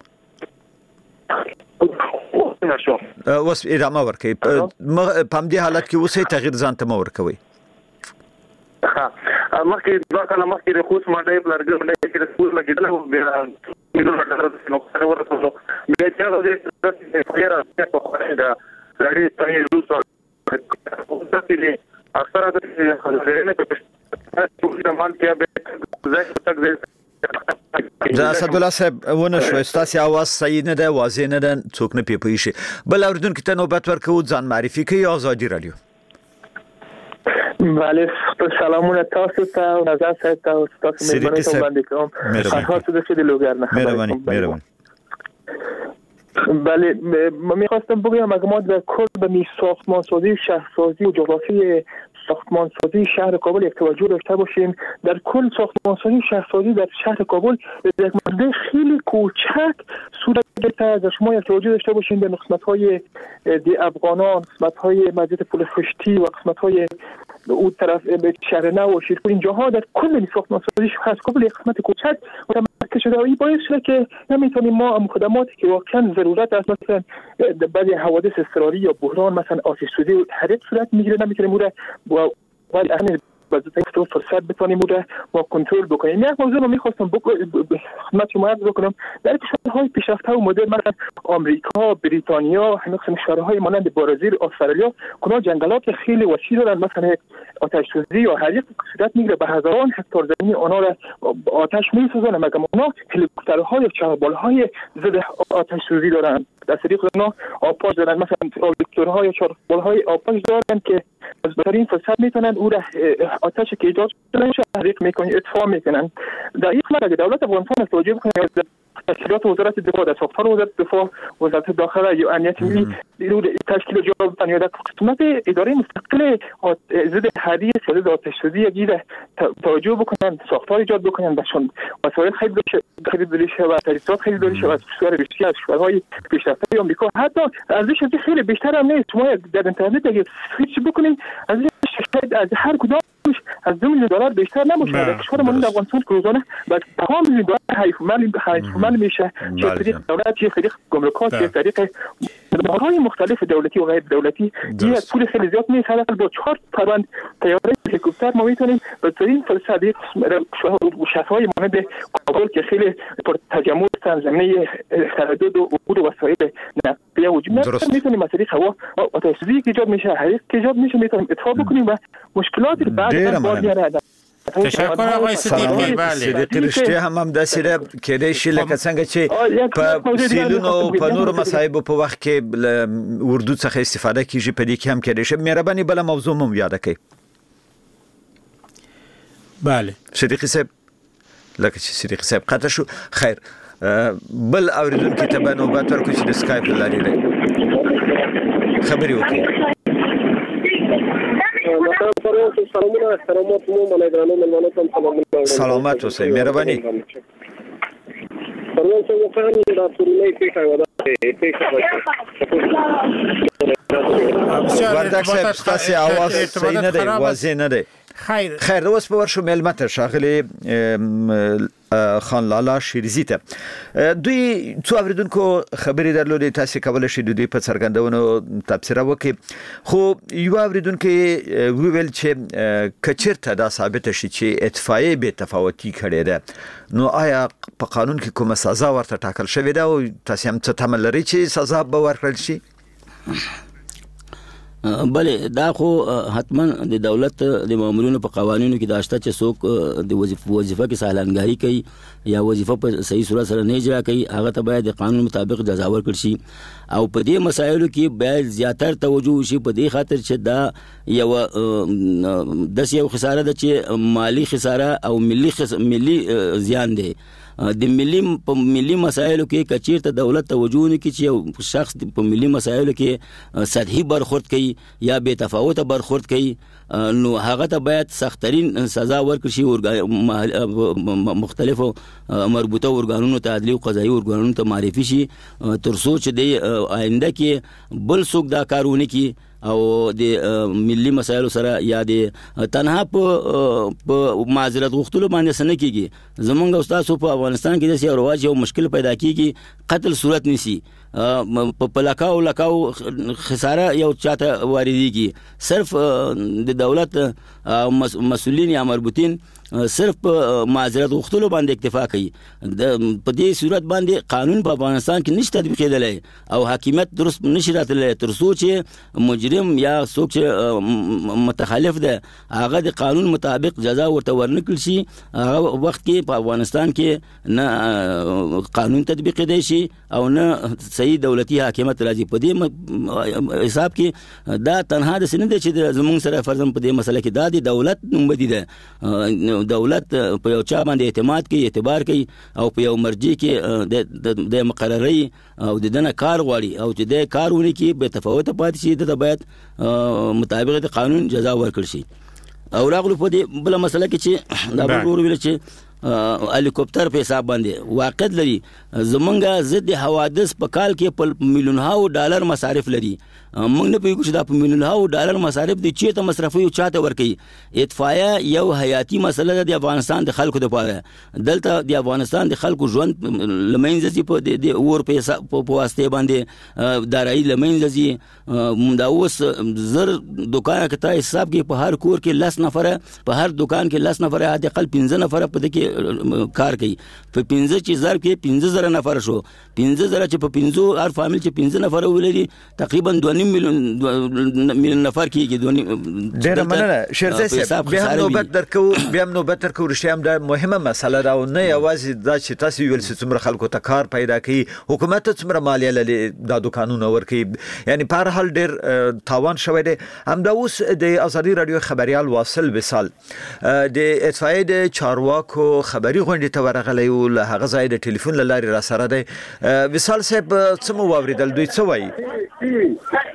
Speaker 7: اوس ادامه ورکړئ په دې حالت کې اوسې تغییر ځان ته مو ورکوي.
Speaker 9: ها
Speaker 11: مخکې دوه کاله مخکې د خوست منډۍ په لرګي منډۍ کې د سکول لګېدل او بیا مليون ډالر نقصان ورسولو بیا چې هغه د فقیر په خوري دا لري ته روسو داسې اکثره د خلکو په ټول مان کې به زه تک زه
Speaker 7: دا اسد الله صاحب ونه شو ستاسو आवाज صحیح نه ده واضح نه ده څوک نه پیپی شي بل اوردونکو ته نوبت ورکو ځان معرفي کوي آزادي رادیو
Speaker 12: بله سلامونه تاسو ته او نظر صاحب ته او تاسو مهمانانو ته وړاندې کوم خاصه د دې لوګر نه
Speaker 7: مهرباني مهرباني
Speaker 12: بله من میخواستم بگویم اگه ما در کل به ساختمانسازی شهرسازی و جغرافی ساختمانسازی شهر کابل یک توجه داشته باشیم در کل ساختمانسازی شهرسازی در شهر کابل یک مقدار خیلی کوچک صورت گرفته از شما یک توجه داشته باشیم به قسمت‌های دی افغانان قسمت‌های مسجد پل خشتی و قسمت‌های اون طرف به شهر نو و شیرپور اینجاها در کل ساختمانسازی شهر کابل یک قسمت کوچک متمرکز شده و این باعث شده که نمیتونیم ما خدماتی که واقعا ضرورت است مثلا بعضی حوادث اضطراری یا بحران مثلا آتش سوزی و حریق صورت میگیره نمیتونیم اون رو و اهل بازدهی فرصت بتونیم اون رو کنترل بکنیم. یک موضوع رو میخواستم خدمت شما عرض بکنم در کشورهای پیشرفته و مدرن مثلا آمریکا، بریتانیا، همچنین کشورهای مانند برزیل، استرالیا کلا جنگلات خیلی وسیع دارن مثلا آتش سوزی یا حریق صورت میگیره به هزاران هکتار زمین آنها را آتش میسوزونن مگر اونا هلیکوپترها یا چاربالهای ضد آتش سوزی دارن در طریق اونا آبپاش دارن مثلا هلیکوپترها یا چاربالهای آبپاش دارن که از بهترین فرصت میتونن او را آتش که ایجاد شده حریق میکنن اطفاء میکنن. در این قسمت اگه دولت افغانستان توجه بکنه تشکیلات وزارت دفاع در ساختار وزارت دفاع وزارت داخله یا امنیت ملی تشکیل جا بتن یا در قسمت اداره مستقل ضد حریق ضد آتش سوزی گیره توجه بکنن ساختار ایجاد بکنن بهشون وسایل خرید بشه و تجهیزات خرید بشه و از کشور بیشتر از کشورهای پیشرفته آمریکا حتی ارزش از خیلی بیشتر هم نیست. شما در اینترنت اگه سرچ بکنید ارزش از هر کدام از دو میلیون دلار بیشتر نمیشه. در کشور ما افغانستان که روزانه با پنج میلیون دلار حیف مال حیف مال میشه چه طریق دولت چه طریق گمرکات چه طریق های مختلف دولتی و غیر دولتی یه پول خیلی زیاد میشه. با چهار پروند طیاره هلیکوپتر ما میتونیم به طریق فرصت شهرهای مانند کابل که خیلی پر تجمع هستن زمینه تردد و عبور وسایل نقلیه وجود نداره میتونیم از طریق هوا آتش سوزی که ایجاد میشه حریق که ایجاد میشه میتونیم اطفاء بکنیم و مشکلات رو بعد باز میاره.
Speaker 6: تشکر آقای صدیقی. بله
Speaker 7: صدیقی رشته هم هم داسې ده کېدای شي لکه څنګه چې په سیلونو په نورو مصايبو په وخت کې اردو څخه استفاده کیږي په دې کې هم کېدای شي. مهرباني بل موضوع مو یاد کړئ.
Speaker 6: بله
Speaker 7: صدیقی صاحب لکه چې صدیقی صاحب قطع شو. خیر بل اوریدونکو ته به نوبت ورکړو چې د سکایپ لارې ده خبرې وکړي. سلامت اوسئ. مهرباني وردک صاحب ستاسو आवाज صحیح نه دی واضح نه دی.
Speaker 6: خیر
Speaker 7: خیر اوس په ورشو ملمت شاغلي خان لالا شیرزی ته دوی څو اوریدونکو خبرې درلودې تاسو کولای شئ د دې په څرګندونو تبصره وکړئ. خو یو اوریدونکو ویل چې کچرته دا ثابت شي چې اطفائیه به تفاوتي کړي ده نو آیا په قانون کې کومه سزا ورته ټاکل شوې ده او تاسو هم څه تمل لري چې سزا به ورکړل شي؟
Speaker 8: بله دا خو حتما د دولت د مامورینو په قوانینو کې داشته چې څوک د وظیفه وظیفه کې سالنګاری کوي یا وظیفه په صحیح صورت سره نه اجرا کوي هغه ته باید د قانون مطابق جزا ورکړي شي او په دې مسایلو کې باید زیاتر توجه شي په دې خاطر چې دا یو د یو خساره ده چې مالی خساره او ملي ملي زیان دی. د ملي په ملي مسایلو کې کچیرته دولت توجه نه کوي چې یو شخص په ملي مسایلو کې سطحي برخورد کوي یا بے تفاوت برخورد کوي نو هغه ته باید سخترین سزا ورکړي شي. مختلفو مربوطه ارګانونو ته عدلي او قضایي ارګانونو ته معرفي شي تر څو چې د آینده کې بل څوک دا کارونه کوي او د ملي مسایلو سره یا د تنها په معذرت غوښتلو باندې سن کېږي. زمونږ استاد په افغانستان کې د سیاسي رواج یو مشکل پیدا کیږي قتل صورت نسی په لکاو لکاو خساره یو چاته واردېږي. صرف د دولت مسؤلین یا مربوطین صرف په معذرت غوښتلو باندې اکتفا کوي. د په دې صورت باندې قانون په افغانستان کې نشي تطبیقېدلی او حاکمیت درست نشي راتللی تر څو چې مجرم یا څوک چې متخالف ده هغه د قانون مطابق جزا ورته ورنکړل شي. هغه وخت کې په افغانستان کې نه قانون تطبیقېدی شي او نه صحیح دولتي حاکمیت راځي. په دې حساب کې دا تنها داسې نه دی چې زموږ سره فرضاً په دې مسله کې دا د دولت نومبدي ده. دولت په یو چا باندې اعتماد کوي، اعتبار کوي او په یو مرجع کې د مقرري او د دنه کار غواړي او چې د کارونه کې به تفاوت پاتې شي د باید مطابق د قانون جزا ورکړي شي. او راغلو په دې بل مسله کې چې دا ورور ویل چې هلیکوپټر په حساب باندې واقع لري. زمونږه ضد حوادث په کال کې په میلیونونو ډالر مصارف لري. موږ نه پوهیږو چې دا په میلیونونو ډالر مصارف دي چیرته مصرفوي او چاته ورکوي. اطفائیه یو حیاتي مسله ده د افغانستان د خلکو لپاره. دلته د افغانستان د خلکو ژوند لمنځه ځي په د اور په واسطه باندې دارایي لمنځه ځي. دا اوس زر دکان کته حساب کې په هر کور کې لس نفره په هر دکان کې لس نفره حد اقل پنځه نفره په دې کې کار کوي. په پنځه چې زر کې پنځه زره نفر شو. پنځه زره چې په پنځو هر فامیل چې پنځه نفر ولري تقریبا دوه نیم میلیون میلیون نفر کېږي.
Speaker 7: ډېره مننه شیرزی صاحب. بیا هم نوبت درکو بیا هم نوبت درکو رښتیا هم دا مهمه مسله ده او نه یوازې دا چې تاسو ویل چې څومره خلکو ته کار پیدا کوي، حکومت ته څومره مالیه لري دا دوکانونه ورکوي. یعنی په هر حال ډېر تاوان شوی دی. همدا اوس د ازادي راډیو خبریال واصل وصال د اطفائیې د چارواکو خبري غونډې ته ورغلی او له هغه ځای د ټلیفون له لارې را سره دی. وصال صاحب څه مو واورېدل، دوی څه وایي؟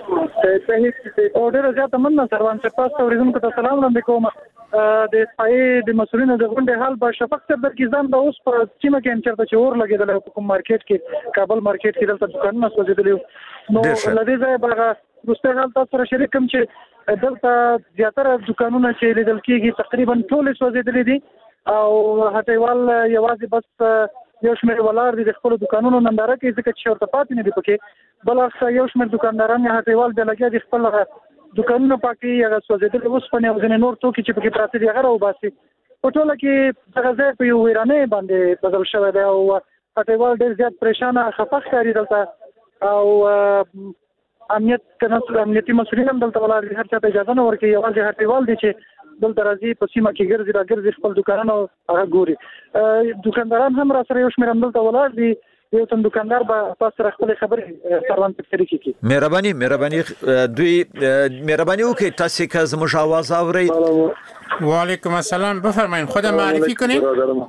Speaker 12: او ډېره زیاته مننه سروان صاحب، تاسو ته اورېدونکو ته سلام وړاندې کوم. د اطفائیې د مسؤلینو د غونډې حال به شفق صاحب درکړي. ځان به اوس په سیمه کې چېرته چې اور لګېدلی په کوم مارکیټ کې، کابل مارکیټ کې دلته دوکانونه سوځېدلي وو. نو له دې ځایه به هغه وروستی حال تاسو سره شریک کړم چې دلته زیاتره دوکانونه چې لیدل کېږي تقریبا ټولې سوځېدلي دي او هټیوال یوازې بس یو شمېر ولاړ دي د خپلو دوکانونو ننداره کوي ځکه چې ورته پاتې نه دي پکې. بل اړخ یو شمېر دوکانداران یا هټیوال بیا لګیا دي خپل دوکانونه پاکوي، هغه سوځېدلي اوسپنې او ځینې نور توکي چې پکې پراته دي هغه راوباسي. په ټوله کې دغه ځای په یو ویرانۍ باندې بدل شوی دی او هټیوال ډېر زیات پریشانه خفه ښکاري دلته او امنیت امنیتي مسؤلین هم دلته ولاړ دي، هر چا ته اجازه نه ورکوي. یوازې هټیوال دي چې دلته راځي په سیمه کې ګرځي را ګرځي خپل دوکانونه هغه ګوري. دوکانداران هم را سره یو شمېر همدلته ولاړ دي. یو تن دوکاندار به تاسو سره خپلې خبرې سروان صاحب شریکې کړي.
Speaker 7: مهرباني مهرباني دوی مهرباني وکړئ تاسو که زموږ آواز اورئ.
Speaker 6: وعلیکم السلام، بفرمایید خود معرفی کنید.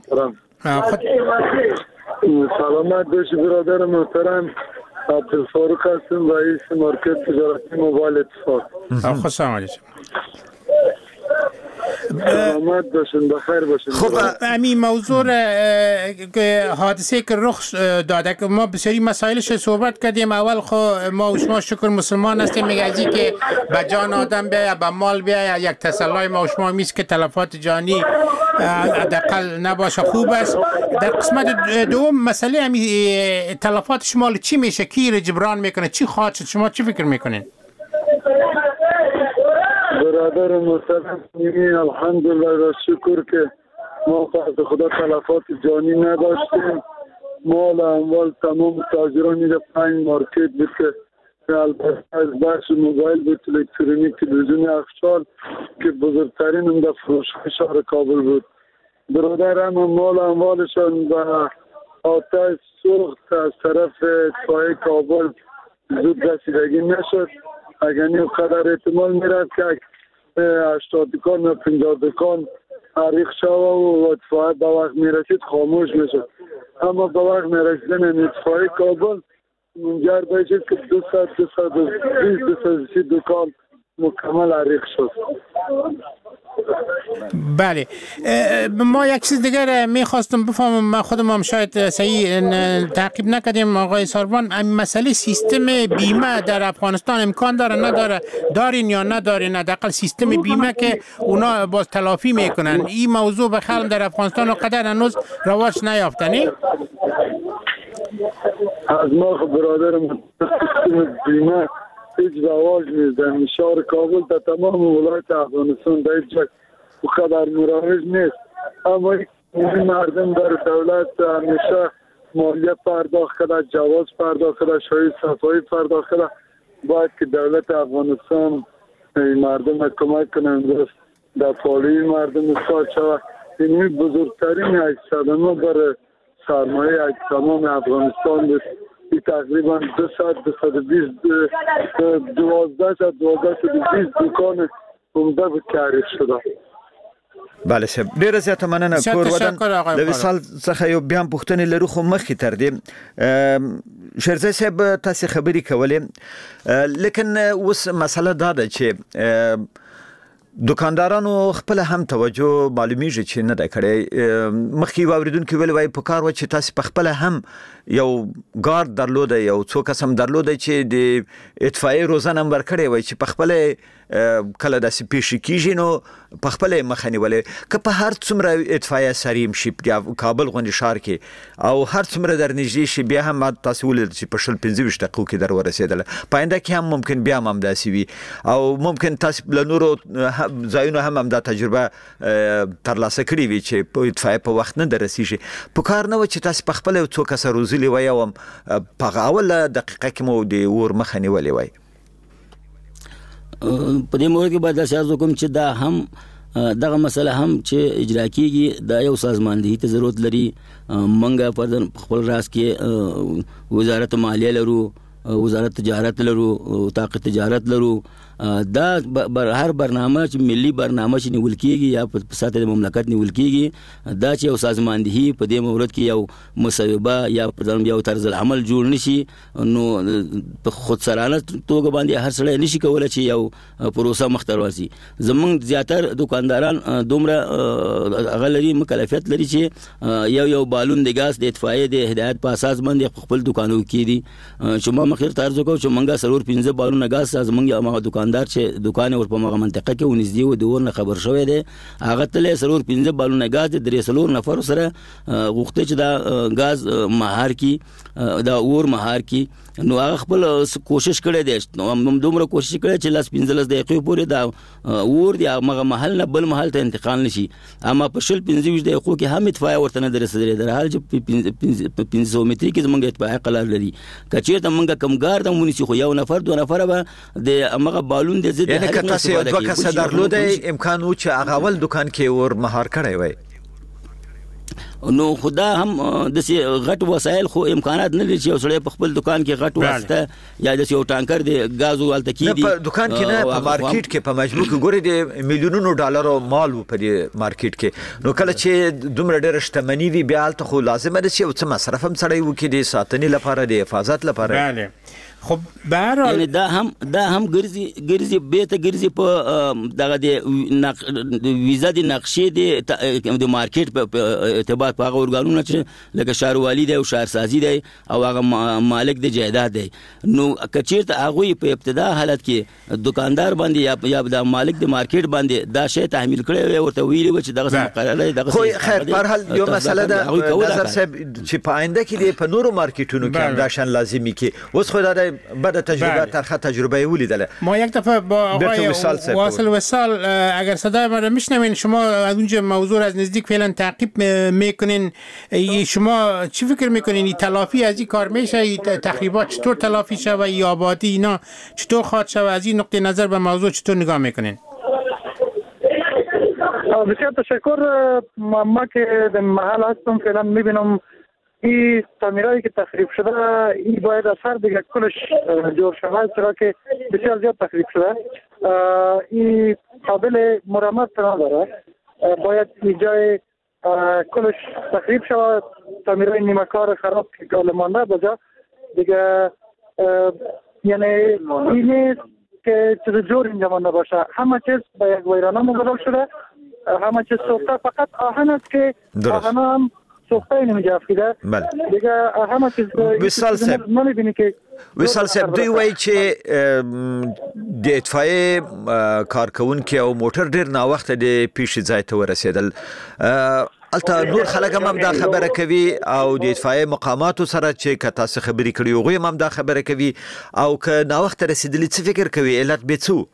Speaker 13: سلامت باشید برادر محترم. عبدالفاروق هستم، رئیس مارکت تجارتی موبایل اتفاق.
Speaker 6: خوش آمدید.
Speaker 13: سلامت باشین، بخیر باشین.
Speaker 6: خب همین موضوع حادثه که رخ داده که ما بسیاری مسائلش صحبت کردیم. اول خو ما و شما شکر مسلمان هستیم، میگه ازی که به جان آدم بیا به مال بیا یک تسلای ما و شما میست که تلفات جانی حداقل نباشه خوب است. در قسمت دوم مسئله همین تلفات شما چی میشه، کی رو جبران میکنه، چی خواهد شد، شما چی فکر میکنین؟
Speaker 13: برادر محترم میگیم الحمدلله و شکر که ما فقط خدا تلفات جانی نداشتیم. مال اموال تمام تاجرانی در پنج مارکت بود که البته از بخش موبایل بود، الکترونیک، تلویزیون اخشال که بزرگترین هم در فروشگاه شهر کابل بود. برادر هم مال اموالشان به آتش سوخت از طرف اطفائیه کابل زود رسیدگی نشد. اگر این قدر احتمال میرد که هشتاد دکان یا پنجاه دکان حریق شود و اطفائیه به وقت میرسید خاموش میشد. اما به وقت میرسیدن اطفائیه کابل منجر بشد که دو ساعت دو ساعت بیست دو ساعت سی دکان مکمل حریق شد.
Speaker 6: بله، ما یک چیز دیگر میخواستم بفهمم، ما خودم هم شاید صحیح تعقیب نکردیم آقای سروان، مسئله سیستم بیمه در افغانستان امکان داره نداره، دارین یا ندارین؟ حداقل سیستم بیمه که اونا باز تلافی میکنن. این موضوع بخیر در افغانستان قدر هنوز رواج نیافتنی؟
Speaker 13: از ما برادر متخصص بیمه هیچ رواج نیست. در شهر کابل در تمام ولایت افغانستان در هیچ جای بقدر مروج نیست. اما این مردم در دولت همیشه مالیه پرداخت کرده، جواز پرداخت کرده، شاید صفایی پرداخت کرده. باید که دولت افغانستان این مردم کمک کنه در پالی مردم سال شود. این بزرگترین یک صدمه بر سرمایه یک تمام افغانستان است. این تقریبا دویست دویست و بیست دوازده دوازده و بیست دکان عمده به کاری شده.
Speaker 7: بله صاحب ډیره زیاته مننه. کور ودان د وصال څخه یو بیا پوښتنې لرو خو مخکې تر دې شیرزی صاحب تاسو خبرې کولې لیکن اوس مسله دا ده چې دکاندارانو خپل هم توجه معلومیږي چې نه ده کړې. مخکې واوریدونکو ویل وای په کار و چې تاسو په خپل هم یو ګارد درلوده، یو څو قسم درلوده چې د اطفائیه روزنه هم ورکړې وای چې په خپل کله داسې پیښې کیږي نو په خپل مخه نیولې. که په هر څومره اطفائیه سریم شي په کابل غونډې ښار کې او هر څومره در نږدې شي بیا هم تاسو ولید چې په شل پنځه ویشت دقیقو کې در ورسېدل. په آینده کې هم ممکن بیا هم همداسې وي او ممکن تاسو له نورو ځایونو هم همدا تجربه ترلاسه کړې وي چې په اطفائیه په وخت نه دررسېږي. په کار نه و چې تاسو په خپل یو څو کسه روزلي وای او په هغه اوله دقیقه کې مو د اور مخه نیولې وای.
Speaker 8: په دې مورد کې باید دا شاز وکم چې دا هم دغه مسله هم چې اجرا کیږي دا یو سازماندهي ته ضرورت لري. منګه پردن خپل راس کې وزارت مالیه لرو، وزارت تجارت لرو، طاقت تجارت لرو. دا بر هر برنامه چې ملي برنامه چې نیول کیږي یا په ساته د مملکت نیول کیږي دا چې یو سازماندهي په دې مورد کې یو مصوبه یا په یو طرز العمل جوړ نشي نو په خود سرانه توګه باندې هر سړی نشي کولای چې یو پروسه مخته ورسي. زمونږ زیاتر دکانداران دومره غلري مکلفیت لري چې یو یو بالون د ګاز د اطفائیه د هدایت په اساس باندې خپل دکانو کې دي. چې ما مخیر ترځو کو چې منګه سرور پنځه بالون ګاز زمونږ یو دکان دار چې دکان ور په مغه منطقه کې ونږدې و د ورنه خبر شوې ده هغه تل سرور پنځه بالونه غاز د درې سلور نفر سره غوښته چې دا غاز مهار کی دا اور مهار کی نو هغه خپل کوشش کړی دی نو دومره کوشش کړی چې لاس پنځلس دقیقې پورې دا اور دی مغه محل نه بل محل ته انتقال نشي. اما په شل پنځه ویشت دقیقو کې هم اطفائیه ورته نه درسېدلې در حال چې پنځه سوه متري کې زمونږ اطفائیه قرار لري. کچېرته مونږ کمګار د مونږ خو یو نفر دوه نفر به د مغه بالون د زید
Speaker 7: یعنی که تاسو دوه کسه درلوده امکان و چې هغه ول دکان کې اور مهار کړی وای
Speaker 8: نو خدا هم د سي غټ وسایل خو امکانات نه لري چې اوسړي په خپل دکان کې غټ واسطه یا د یو ټانکر د غازو والته کې دي
Speaker 7: په دکان کې نه په مارکیټ کې په مجموع کې ګوري د میلیونونو ډالرو مال په دې مارکیټ کې نو کله چې دومره ډېر شتمنۍ وي بیا ته خو لازم ده چې څه مصرف هم سړی وکړي د ساتنې لپاره د حفاظت لپاره.
Speaker 6: بله خب بهر
Speaker 8: یعنی دا هم دا هم ګرځي ګرځي به ته ګرځي په دغه د ویزا د نقشې د مارکیټ په اعتبار په هغه اورګانونه چې لکه شهروالي دی او شهرسازي دی او هغه مالک د جایداد دی نو کچیرته هغه په ابتدا حالت کې دکاندار باندې یا د مالک د مارکیټ باندې دا شی تحمیل کړی او ورته ویلي و چې دغه مقرره دغه
Speaker 7: خو خیر په هر حال یو مسله ده نظر صاحب چې په آینده کې په نورو مارکیټونو کې هم دا شان لازمي کې اوس خو دا بعد تجربه ترخه تجربه ولیدله.
Speaker 6: ما یک دفعه با آقای واصل وصال اگر صدای ما را میشنوین شما از اونجا موضوع از نزدیک فعلا تعقیب میکنین شما چی فکر میکنین تلافی از این کار میشه تخریبات چطور تلافی شود یا آبادی اینا چطور خواهد شود از این نقطه نظر به موضوع چطور نگاه میکنین؟
Speaker 12: بسیار تشکر. ما که در محل هستم فعلا میبینم این تعمیرایی که تخریب شده این باید از هر دیگه کلش جور شود چرا که بسیار زیاد تخریب شده این قابل مرمت نداره باید این جای کلش تخریب شود تعمیرای نیمکار خراب که گال مانده بجا دیگه یعنی این نیست که چیز جور اینجا مانده باشه همه چیز به یک ویرانه مبدل شده همه چیز سوخته فقط آهن است که آهن هم سوخته نمیجه افیده دیگه همه چیز
Speaker 7: وصال صاحب
Speaker 12: نمیبینی که
Speaker 7: وصال صاحب دوی وایي چې د اطفائیه کارکونکي او موټر ډېر ناوخته د پیښې ځای ته ورسېدل البته نور خلک هم دا خبره کوي او د اطفائیه مقاماتو سره چې که تاسو خبرې کړي هغوی هم دا خبره کوي او که ناوخت رسیدلی څه فکر کوي علت به څه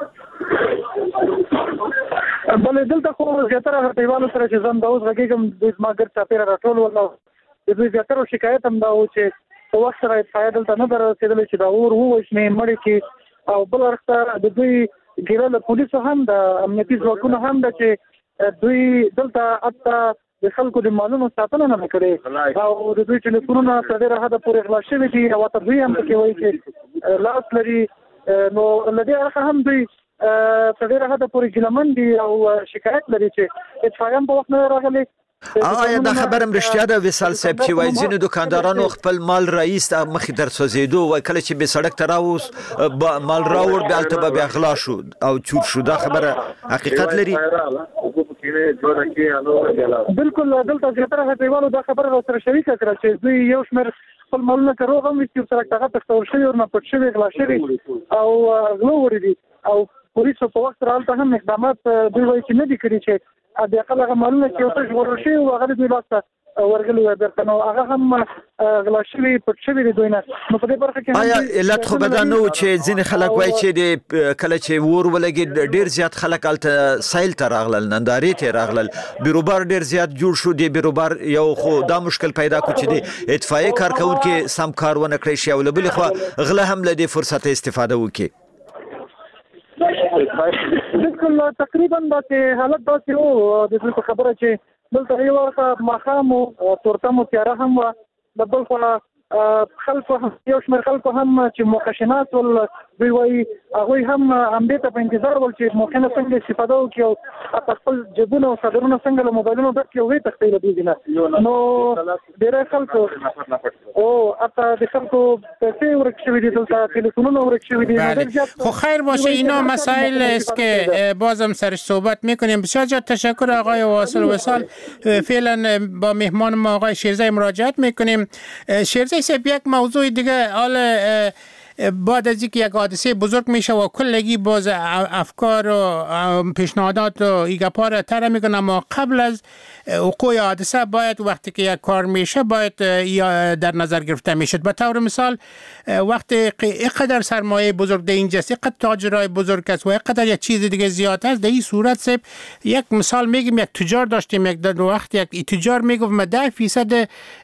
Speaker 12: بلې دلته خو زیاتره دیوالو سره چې زم دا اوس غږیږم د زماګر چاپیره راټول ولا د دوی زیاتره شکایت هم دا و چې په وخت سره اطفائیه دلته نه دررسېدلی چې دا اور ووژني مړې کړي او بل اړخ د دوی ګیره له پولیسو هم د امنیتي ځواکونو هم ده چې دوی دلته حتی د خلکو د مالونو ساتنه نه کړې او د دوی ټلیفونونه تر ډېره حده پورې غلا شوي دي او ورته دوی هم پکې وایي چې لاس لري نو له دې اړخه هم دوی تر ډېره حده پورې ګیلمن دي او شکایت لري چې اطفائیه هم په وخت نه راغلي.
Speaker 7: آیا دا خبرم رښتیا ده وصال صاحب چې وایي ځینې دکاندارانو خپل مال رئیس مخې تر سوځېدو وایي کله چې به سړک ته راووس مال راوړ بیا هلته به بیا غلا شو او چور شو دا خبره حقیقت لري؟
Speaker 12: بالکل دلته زیاتره هټیوالو دا خبره راسره شریکه کړه چې دوی یو شمېر خپل مالونه که روغ هم وي چې سړک ته هغه تښتول شوي ورنه پټ شوي غلا شوي او غلو وړي دي او پولیسو په وخت سره هلته هم اقدامات دوی وایي چې نه دي کړي چې د اقل هغه مالونه چې ورته ژغورل شوي وو هغه د دوی لاسته ورغلي وو بیرته نو هغه هم غلا شوي پټ شوي دي دوی نه نو په دې برخه کې
Speaker 7: آیا علت خو به دا نه و چې ځینې خلک وایي چې د کله چې اور ولګېد ډېر زیات خلک هلته سیل ته راغلل نندارې ته راغلل بیروبار ډېر زیات جوړ شو د بیروبار یو خو دا مشکل پیدا کړو چې د اطفائیه کارکوونکي سم کار ونه کړی شي او له بلې خوا غله هم له دې فرصته استفاده وکړي.
Speaker 12: بالکل تقریبا داسې حالت داسې و د دوی په خبره چې دلته یو وخت ماښام و تورتم و تیاره هم وه د بل خوا خلکو هم یو شمېر خلکو هم چې موقع شناس ول دوی وایي هغوی هم همدې ته په انتظار ول چې موقع نه څنګه استفاده وکړي او په خپل جیبونه او صدرونه څنګه له موبایلونو ډک کړي او ویې تښتوي له دوی نه نو ډېری خلکو او حتی د خلکو پیسې ورک شوي دي دلته تلفونونه ورک شوي دي.
Speaker 6: خب خیر باشه اینا مسائل است که بازم سرش صحبت میکنیم. بسیار زیاد تشکر آقای واصل وصال. فعلا با مهمان ما آقای شیرزی مراجعت میکنیم. شیرزی صاحب یک موضوع دیگه حال بعد از اینکه یک حادثه بزرگ میشه و کلگی باز افکار و پیشنهادات و ایگپا را طرح میکنه اما قبل از وقوع حادثه باید وقتی که یک کار میشه باید در نظر گرفته میشد. به طور مثال وقتی اینقدر سرمایه بزرگ در اینجاست، اینقدر تاجرای بزرگ است و اینقدر یک چیز دیگه زیاد است، در این صورت سب یک مثال میگیم یک تجار داشتیم یک در وقت یک تجار میگفت ما ده فیصد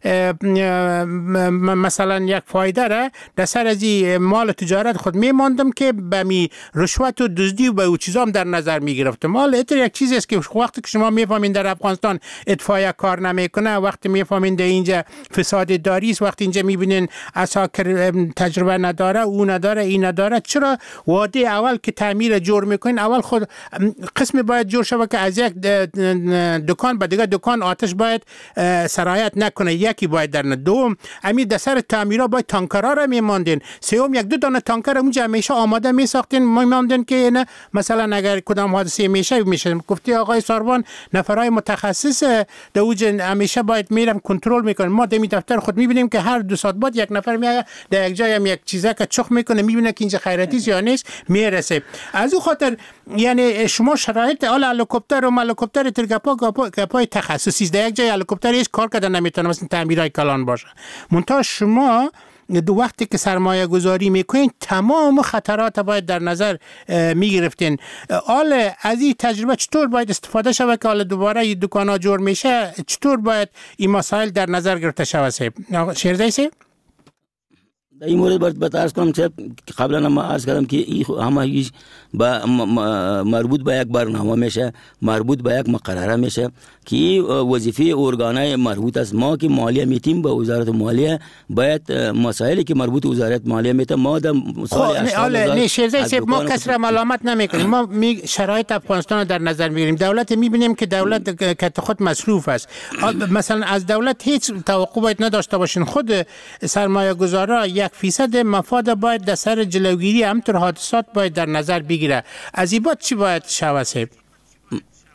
Speaker 6: مثلا یک فایده را در سر از مال تجارت خود میماندم که به می رشوت و دزدی و به او چیزام در نظر میگرفتم. مال اتر یک چیزی است که وقتی که شما میفهمین در افغانستان اطفائیه کار نمیکنه، وقتی میفهمین در اینجا فساد داری است، وقتی اینجا میبینین عساکر تجربه نداره، او نداره، این نداره، چرا وعده اول که تعمیر جور میکنین اول خود قسم باید جور شود که از یک دکان به دیگه دکان آتش باید سرایت نکنه، یکی باید در نه. دوم امید در سر تعمیرها باید تانکرها را میماندین. سوم یک دو دانه تانکر اونجا همیشه آماده میساختین میماندین که نه مثلا اگر کدام حادثه میشه میشه. گفتی آقای ساروان نفرای متخصص در اوج همیشه باید میرم کنترل میکنن. ما در دفتر خود میبینیم که هر دو ساعت بعد یک نفر میاد در یک جای هم یک چیزا که چخ میکنه میبینه که اینجا خیراتی است یا نیست میرسه. از اون خاطر یعنی شما شرایط ال هلیکوپتر و هلیکوپتر ترگپا گپای تخصصی در یک جای هلیکوپتر هیچ کار کردن نمیتونه مثلا تعمیرای کلان باشه. منتها شما دو وقتی که سرمایه گذاری میکنین تمام خطرات باید در نظر میگرفتین. حال از این تجربه چطور باید استفاده شود که حالا دوباره این دکان ها جور میشه، چطور باید این مسائل در نظر گرفته شود؟ شیرزی صاحب
Speaker 8: در این مورد باید بتعرض کنم که قبلا ما عرض کردم که همه با مربوط به یک برنامه میشه، مربوط به یک مقرره میشه که وظیفه ارگانای مربوط است. ما که مالیه میتیم به وزارت مالیه باید مسائلی که مربوط به وزارت مالیه میته ما در سال
Speaker 6: نه شیرزی صاحب ما کس را ملامت نمیکنیم. ما می شرایط افغانستان در نظر میگیریم. دولت میبینیم که دولت که خود مصروف است. مثلا از دولت هیچ توقع باید نداشته باشین. خود سرمایه گذارا یک فیصد مفاد باید در سر جلوگیری همطور حادثات باید در نظر بگیره. از این بعد چی باید شود؟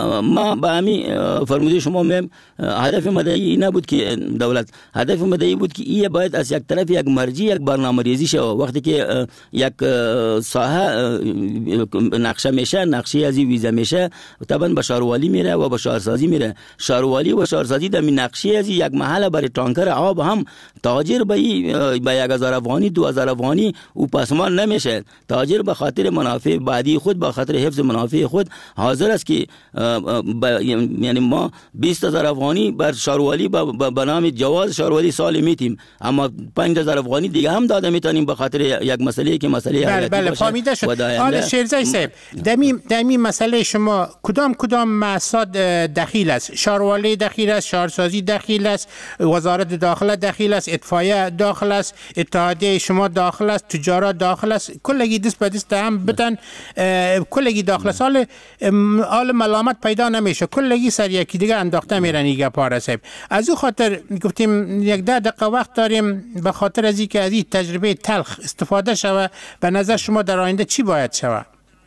Speaker 8: ما به همین فرموده شما میم هدف مدعی نبود که دولت هدف مدعی بود که این باید از یک طرف یک مرجع یک برنامه‌ریزی شه. وقتی که یک ساحه نقشه میشه، نقشه از ویزا میشه، طبعا به شهروالی میره و به شهرسازی میره. شهروالی و شهرسازی در نقشه از یک محل برای تانکر آب هم تاجر به به یک هزار افغانی دو هزار افغانی او پسمان نمیشه. تاجر به خاطر منافع بعدی خود، به خاطر حفظ منافع خود حاضر است که یعنی ما بیست هزار افغانی بر شهروالی به نام جواز شهروالی سال میتیم، اما پنج هزار افغانی دیگه هم داده میتونیم به خاطر یک مسئله که مسئله
Speaker 6: بله بله فهمیده شد. حالا شیرزای صاحب دمی دمی مسئله شما کدام کدام مؤسسات دخیل است؟ شهروالی دخیل است، شهرسازی دخیل است، وزارت داخله دخیل است، اطفایه داخل است، اتحادیه شما داخل است، تجارت داخل است، کلگی دست به دست هم بدن، کلگی داخل است. حال حال ملامت پیدا نمیشه، کلگی سر یکی دیگه انداخته میرن ایگه پاره صاحب. از او خاطر گفتیم یک ده دقیقه وقت داریم، به خاطر از اینکه از این تجربه تلخ استفاده شوه. به نظر شما در آینده چی باید شوه؟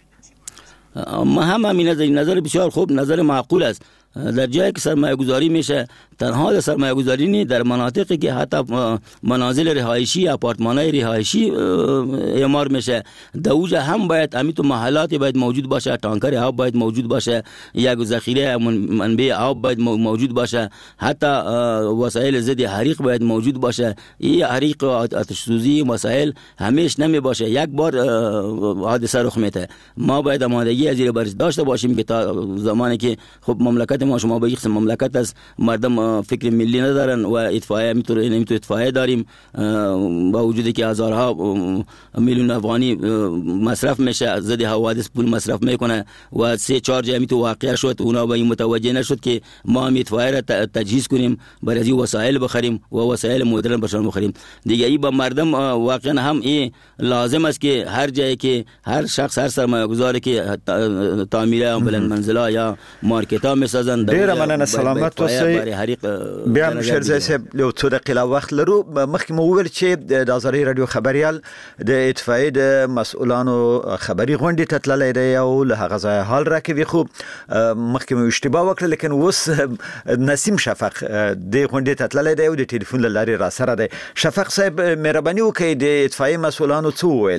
Speaker 8: ما هم همین نظر نظر بسیار خوب، نظر معقول است. در جایی که سرمایه گذاری میشه، تنها در سرمایه گذاری نی، در مناطقی که حتی منازل رهایشی، آپارتمان‌های رهایشی اعمار میشه، در اوجا هم باید همین تو محلاتی باید موجود باشه، تانکر آب باید موجود باشه، یک ذخیره منبع آب باید موجود باشه، حتی وسایل ضد حریق باید موجود باشه. این حریق و آتش سوزی مسائل همیش نمی باشه، یک بار حادثه رخ میده. ما باید آمادگی از این برش داشته باشیم که تا زمانی که خب مملکت ما شما به قسم مملکت است، مردم فکر ملی ندارن و اطفایه میتونه نمیتونه اطفایه داریم، با وجودی که هزارها میلیون افغانی مصرف میشه، ضد حوادث پول مصرف میکنه و سه چهار جایی تو واقع شد، اونا به این متوجه نشد که ما هم اطفایه را تجهیز کنیم، برای از وسایل بخریم و وسایل مدرن برشان بخریم دیگه. ای با مردم واقعا هم این لازم است که هر جایی که هر شخص هر سرمایه گذاری که تعمیر بلند منزلا یا مارکت ها میسازن،
Speaker 7: ډیره مننه سلامت اوسئ. بیا هم شیرزای صاحب یو څو دقیقې وخت لرو. مخکې مو وویل چې د آزادۍ رادیو خبریال د اطفائیې د مسؤلانو خبري غونډې ته تللی دی او له هغه ځایه حال راکوي، خو مخکې مو اشتباه وکړه، لیکن اوس نسیم شفق د غونډې ته تللی دی او د ټلیفون له لارې را سره دی. شفق صاحب مهرباني وکړئ د اطفائیې مسؤلانو څه وویل؟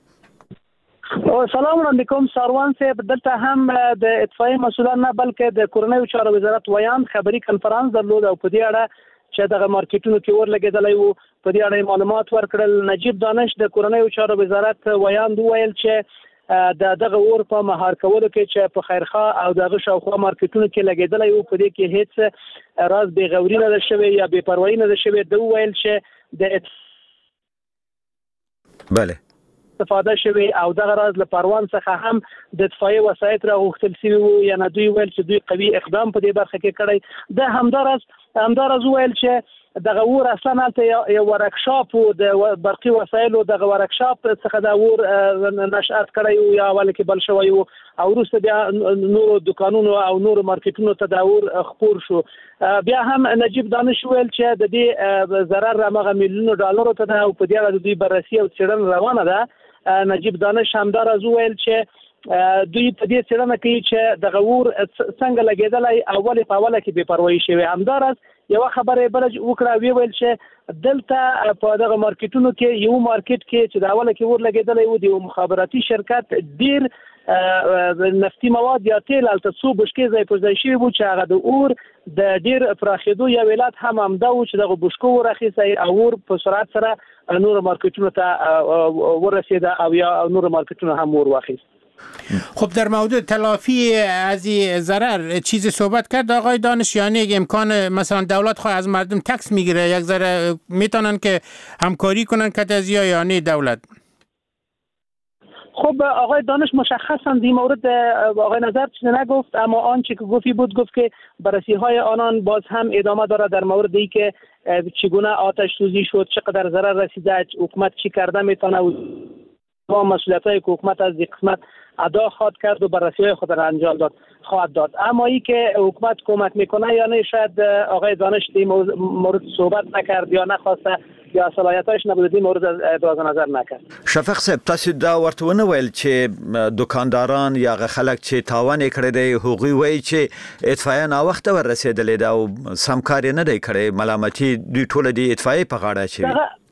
Speaker 12: سلام علیکم ساروان صاحب. دلته هم د اطفائیې مسؤلان نه بلکې د کورنیو چارو وزارت ویان خبري کنفرانس درلود او په دې اړه چې دغه مارکیټونو کې ورلګېدلی وو په دې اړه معلومات ورکړل. نجیب دانش د کورنیو چارو وزارت ویان وویل چې د دغه اور په مهار کولو کې چې په خیرخواه او دغه شاوخوا مارکیټونو کې لګېدلی وو، په دې کې هیڅ راز بېغوري نه ده شوې یا بې پروایي نه ده شوې. ده وویل چې د
Speaker 7: بله
Speaker 12: استفاده شوی او دغه راز له پروان څخه هم د اطفائیې وسایط راغوښتل شوي وو، یا نه دوی ویل چې دوی قوي اقدام په دې برخه کې کړی. د همداراز همداراز وویل چې دغه اور اصلا هلته یو ورکشاپ و د برقي وسایلو، دغه ورکشاپ څخه د اور نشأت کړی و یا اول کې بل شوی و او وروسته بیا نورو دکانونو او نورو مارکیټونو ته د اور خپور شو. بیا هم نجیب دانش ویل چې د دې ضرر همغه میلیونو ډالرو ته ده او په دې اړه د دوی بررسي او څېړنه روانه ده. نجیب دانش همداراز وویل چې دوی په دې څېړنه کوي چې دغه اور څنګه لګېدلی، اول په اوله کې بې پروایي شوې. همداراز یوه خبره بله وکړه، ویې ویل چې دلته په دغه مارکیټونو کې یو مارکیټ کې چې د اوله کې اور لګېدلی و، د یو مخابراتي شرکت ډېر نفتي مواد یا تیل هلته څو بشکې ځای پر ځای شوي وو چې هغه د اور د ډېر پراخېدو یو علت هم همدا و چې دغه بشکو ور اخیستی او اور په سرعت سره نور مارکیټونو ته ورسیده او یا نور مارکیټونو هم ور واخیست.
Speaker 6: خب در مورد تلافی از این ضرر چیزی صحبت کرد آقای دانش؟ یعنی امکان مثلا دولت خواه از مردم تکس میگیره، یک ذره میتونن که همکاری کنن که از یا یعنی دولت؟
Speaker 12: خب آقای دانش مشخصا در مورد آقای نظر چیزی نگفت، اما آنچه که گفتی بود گفت که بررسی های آنان باز هم ادامه داره در مورد ای که چگونه آتش سوزی شد، چقدر ضرر رسیده، حکومت چی کرده میتونه
Speaker 14: تمام مسئولیت‌های که حکومت از این قسمت ادا خواهد کرد و بررسی‌های خود را انجام داد خواهد داد. اما ای که حکومت کمک میکنه یا نه، شاید آقای دانش این مورد صحبت نکرد یا نخواسته یا صلاحیتایش نبود این مورد ابراز نظر نکرد.
Speaker 7: شفیق صاحب، تاسو دا ورته ونه ویل چې دکانداران یا خلک چې تاوان کړی دی هغوی وایي چې اطفائیه ناوخته ورسېدلې ده او سمکار یې نه دی کړی، ملامتي دوی ټوله د اطفائیې په غاړه اچوي.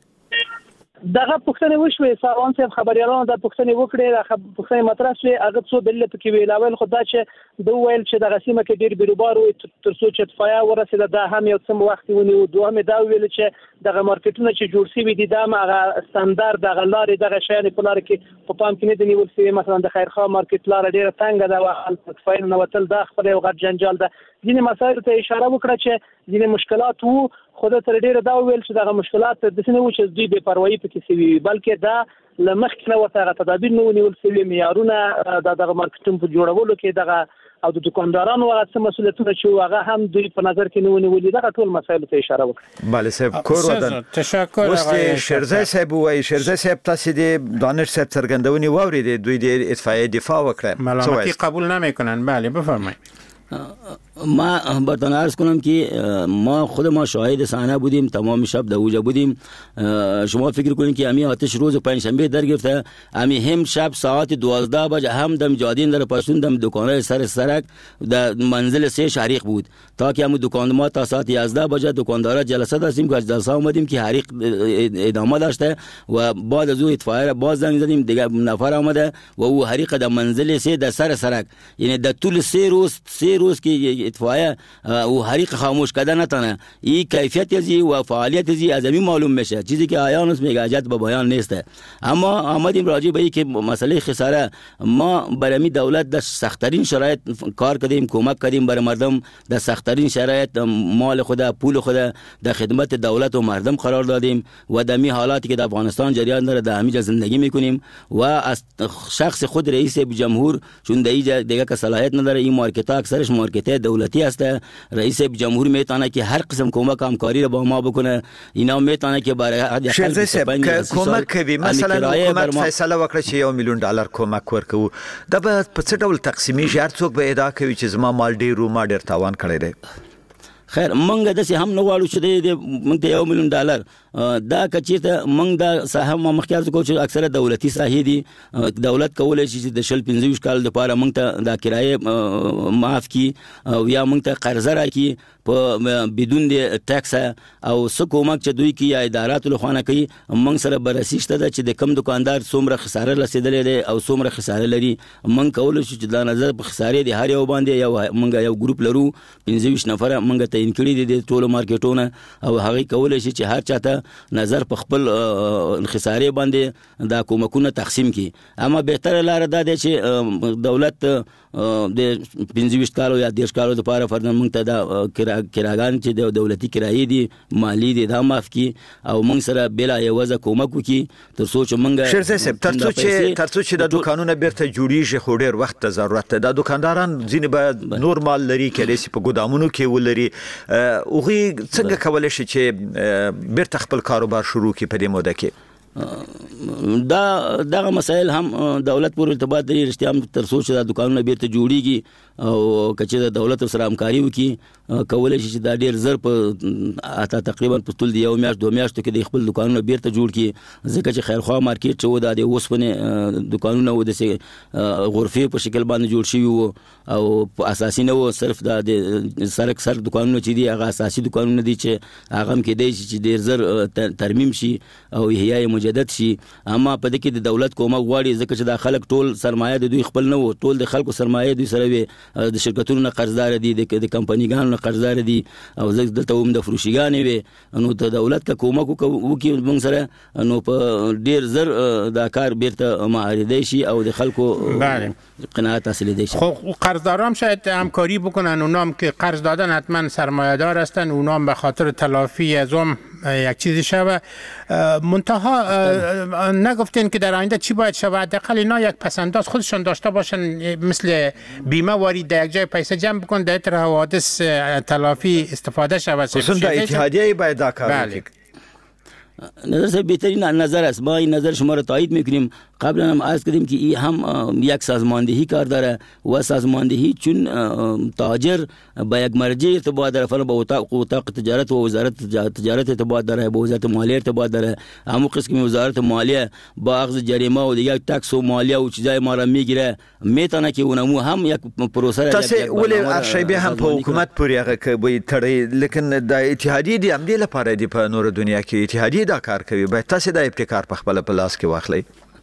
Speaker 14: دغه پوښتنه وشوه، ساروان صاحب خبريالانو د پوښتنه وکړې، د پوښتنه مطرح شوه، هغه څو دلیل پکې ویل. اول خو دا چې د ویل چې د غسیمه کې ډیر بیروبار وي تر څو چې اطفائیه ورسېده، دا هم یو څه وخت ونیو. دوهم دا ویل چې دغه مارکیټونه چې جوړ شوي دي دا هغه ستاندرد دغه لارې دغه شیان په لار کې په پام کې نه دی نیول شوی. مثلا د خیرخوا مارکیټ لار ډیره تنګه ده او اطفائیه نه وتل دا خپل یو غټ جنجال ده. ځینې مسایل ته اشاره وکړه چې ځینې مشکلات وو، خو د تر ډیره دا ویل چې دغه مشکلات د څه نه و چې دوی بې پروايي پکې شوي، بلکې دا له مخکې نه ورته تدابیر نه ونیول شوي. معیارونه د دغه مارکیټونو په جوړولو کې دغه او د دکاندارانو هغه څه مسؤلیتونه چې هغه هم دوی په نظر کې نه ونیولي. دغه ټول مسایلو ته اشاره وکړه.
Speaker 7: بله صاحب، کور ودان
Speaker 6: تشکر.
Speaker 7: اوس د شیرزای صاحب وایي، شیرزای صاحب تاسو د دانش صاحب څرګندونې واورېدې، دوی د اطفائیه دفاع وکړه،
Speaker 6: ملامتي قبول نمیکنن. بله بفرمایید.
Speaker 8: ما برتن عرض کنم که ما خود ما شاهد صحنه بودیم، تمام شب در اوجا بودیم. شما فکر کنید که امی آتش روز پنجشنبه در گرفته، امی هم شب ساعت دوازده بجه هم دم جادین در پشتون دم دکانه سر سرک در منزل سه شریک بود تا که هم دکان ما تا ساعت یازده بجه دکاندارا جلسه داشتیم که از جلسه اومدیم که حریق ادامه داشته و بعد از او اطفائیه باز زنگ زدیم، دیگه نفر آمده و او حریق در منزل سه در سر سرک، یعنی در طول سه روز سه روز که اطفائیه و حریق خاموش کردن نتونه، این کیفیت ازی و فعالیت ازی از همین معلوم میشه، چیزی که آیان است میگه اجت به بیان نیسته. اما آمدیم راجع به این که مسئله خساره ما برای دولت در سخت‌ترین شرایط کار کردیم، کمک کردیم برای مردم در سخت‌ترین شرایط، مال خود پول خود در خدمت دولت و مردم قرار دادیم و در می حالاتی که در افغانستان جریان داره در همینجا زندگی میکنیم و از شخص خود رئیس جمهور چون دیگه دیگه که صلاحیت نداره، این مارکت ها اکثرش مارکت دولتی است، رئیس جمهور میتونه که هر قسم کمک همکاری رو با ما بکنه، اینا میتونه که برای
Speaker 7: شیرزای صاحب کمک کوي. مثلا حکومت فیصله وکړه چې یو میلیون ډالر کمک ورکوو، دا به په څه ډول تقسیمي شي؟ هر څوک به ادعا کوي چې زما مال ډیر و ما ډیر تاوان کړی دی.
Speaker 8: خیر منګه د هم نو غواړو چې د موږ ته یو میلیون ډالر دا کچیرته موږ دا صاحب ما مخکې کو چې اکثره دولتي ساحې دي، دولت کولای شي چې د شل پنځه کال لپاره موږ ته د کرایه معاف کی او یا موږ ته قرض راکړي په بدون د ټیکس او څه کومک چې دوی کی یا ادارات له خوانه کوي. موږ سره بررسي شته چې د کم دکاندار څومره خساره رسیدلې ده او څومره خساره لري. موږ کولای شو چې د نظر په خساره دي هر یو باندې یو موږ یو ګروپ لرو پنځه نفر موږ ته انکړي دي د ټولو مارکیټونو او هغه کولای شي چې هر چاته نظر په خپل خساره باندې دا کومکونه تقسیم کړي. اما بهتره لار دا ده چې دولت د پنځه کالو یا دېرش کالو لپاره فرضاً موږ ته دا کراګان چې د دولتي کرایې دي مالی دي دا معاف کی او موږ سره بلا یوازه کومک وکړي تر څو چې موږ
Speaker 7: شیرزای صاحب تر څو چې تر څو چې د دکانونو بیرته جوړیږي خو ډیر وخت ته ضرورت ده. د دکانداران ځینې به نور مال لري کله چې په ګودامونو کې ولري، هغوی څنګه کولی شي چې بیرته خپل کاروبار شروع کړي په دې موده کې؟
Speaker 8: دا دغه مسائل هم دولت پورې ارتباط لري. رښتیا هم تر څو چې د دکانونو بیرته جوړیږي او کچې د دولت سره همکاري وکړي کولای شي چې دا ډیر زر په اته تقریبا په ټول دی یو میاشت دوه میاشتو کې د خپل دکانونو بیرته جوړ کړي، ځکه چې خیرخوا مارکیټ چې و د اوسپنې دکانونه و د غرفې په شکل باندې جوړ شوي وو او اساسي نه و، صرف د سرک سر دکانونه چې دي هغه اساسي دکانونه دي چې هغه هم کېدای شي چې ډیر زر ترمیم شي او احیاء مجدد شي. اما په دې کې د دولت کومه غواړي ځکه چې د خلک ټول سرمایه د دوی خپل نه و، ټول د خلکو سرمایه دوی سره وي، د شرکتونو نه قرضدار دي، د کمپنیګانو نه قرضدار دي او دلته هم د فروشګانې وي. نو ته دولت کا کومک وکړي موږ سره نو په ډیر زر دا کار بیرته معارضه شي او د خلکو قناعت حاصل شي.
Speaker 6: خب قرضدارام شاید همکاری بکنن، اونام که قرض دادن حتما سرمایه‌دار هستن، اونام به خاطر تلافی از اون یک چیزی شوه. منتها نگفتین که در آینده چی باید شود؟ حداقل اینا یک پسنداز خودشون داشته باشن، مثل بیمه وارد در یک جای پیسه جمع بکن در طرح حوادث تلافی استفاده شود.
Speaker 7: خصوصا در اتحادیه باید دا کار بکنید.
Speaker 8: نظر صاحب بهترین نظر است. ما این نظر شما را تایید میکنیم. قبلا هم عرض کردیم که این هم یک سازماندهی کار داره و سازماندهی چون تاجر با یک مرجع ارتباط داره، فعلا با اتاق اتاق تجارت و وزارت تجارت ارتباط داره، با وزارت مالیه ارتباط داره. همون قسم وزارت مالیه با اخذ جریمه و دیگه تکس و مالیه و چیزای ما را میگیره، میتونه که اونمو هم یک پروسه
Speaker 7: تاسو ولې ارشیبي هم په حکومت پورې هغه کوي تړي، لیکن د اتحادیې د عملي لپاره دی په نور دنیا کې اتحادیې دا کار کوي، باید تاسو د ابتکار په خپل په لاس کې واخلئ.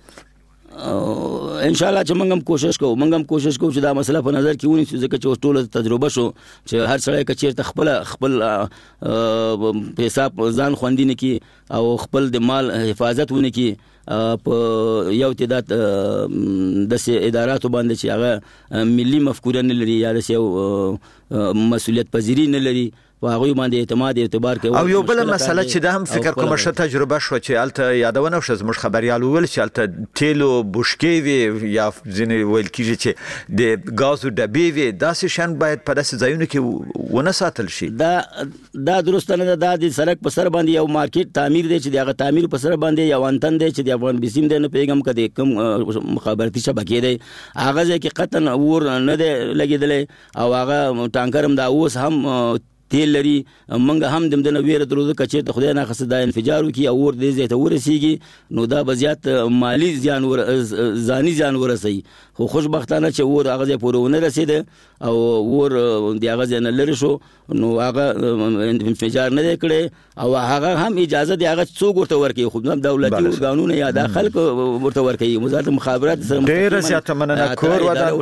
Speaker 8: ان شاء الله چې موږ هم کوشش کوو موږ هم کوشش کوو چې دا مسله په نظر کې ونیسو، ځکه چې ټول تجربه شو چې هر سړی که چیرته خپل خپل حساب ځان خوندي نه کړي او خپل د مال حفاظت ونه کړي په یو تعداد داسې اداراتو باندې چې هغه ملي مفکوره نه لري یا داسې یو مسؤلیت پذیري نه لري و هغه باندې اعتماد اعتبار کوي.
Speaker 7: او یو بل مسله چې دا هم فکر کوم شه تجربه شو چې الته یادونه شو زموږ خبريال ول چې الته تیلو بوشکې وي یا ځینې ویل کیږي چې د غازو ډبې وي، داسې شان باید په داسې ځایونو کې ونه ساتل شي. دا
Speaker 8: دا درست نه ده. د سړک په سر باندې یو مارکیټ تعمیر دی چې دغه تعمیر په سر باندې یو انتن دی چې د افغان بسیم دی، نه پیغام کده کوم مخابراتي شبکې دی هغه ځکه قطن اور نه دی لګیدل او هغه ټانکر هم دا اوس هم تیل لري. منګه هم دم د نویر درو کچې ته خدای نه خصه دا انفجار وکي او ور دې زیاته ورسیږي نو دا بزیات مالی زیان ور ځاني زیان ورسي. خو خوشبختانه چې ور هغه پورونه رسیده او ور دی هغه نه لری شو نو هغه انفجار نه کړي او هغه هم اجازه دی هغه څوک ورته ورکي، خو دولتي قانون یا د خلک ورته ورکي. وزارت مخابرات سره
Speaker 7: ډیر زیاته مننه. کور ودان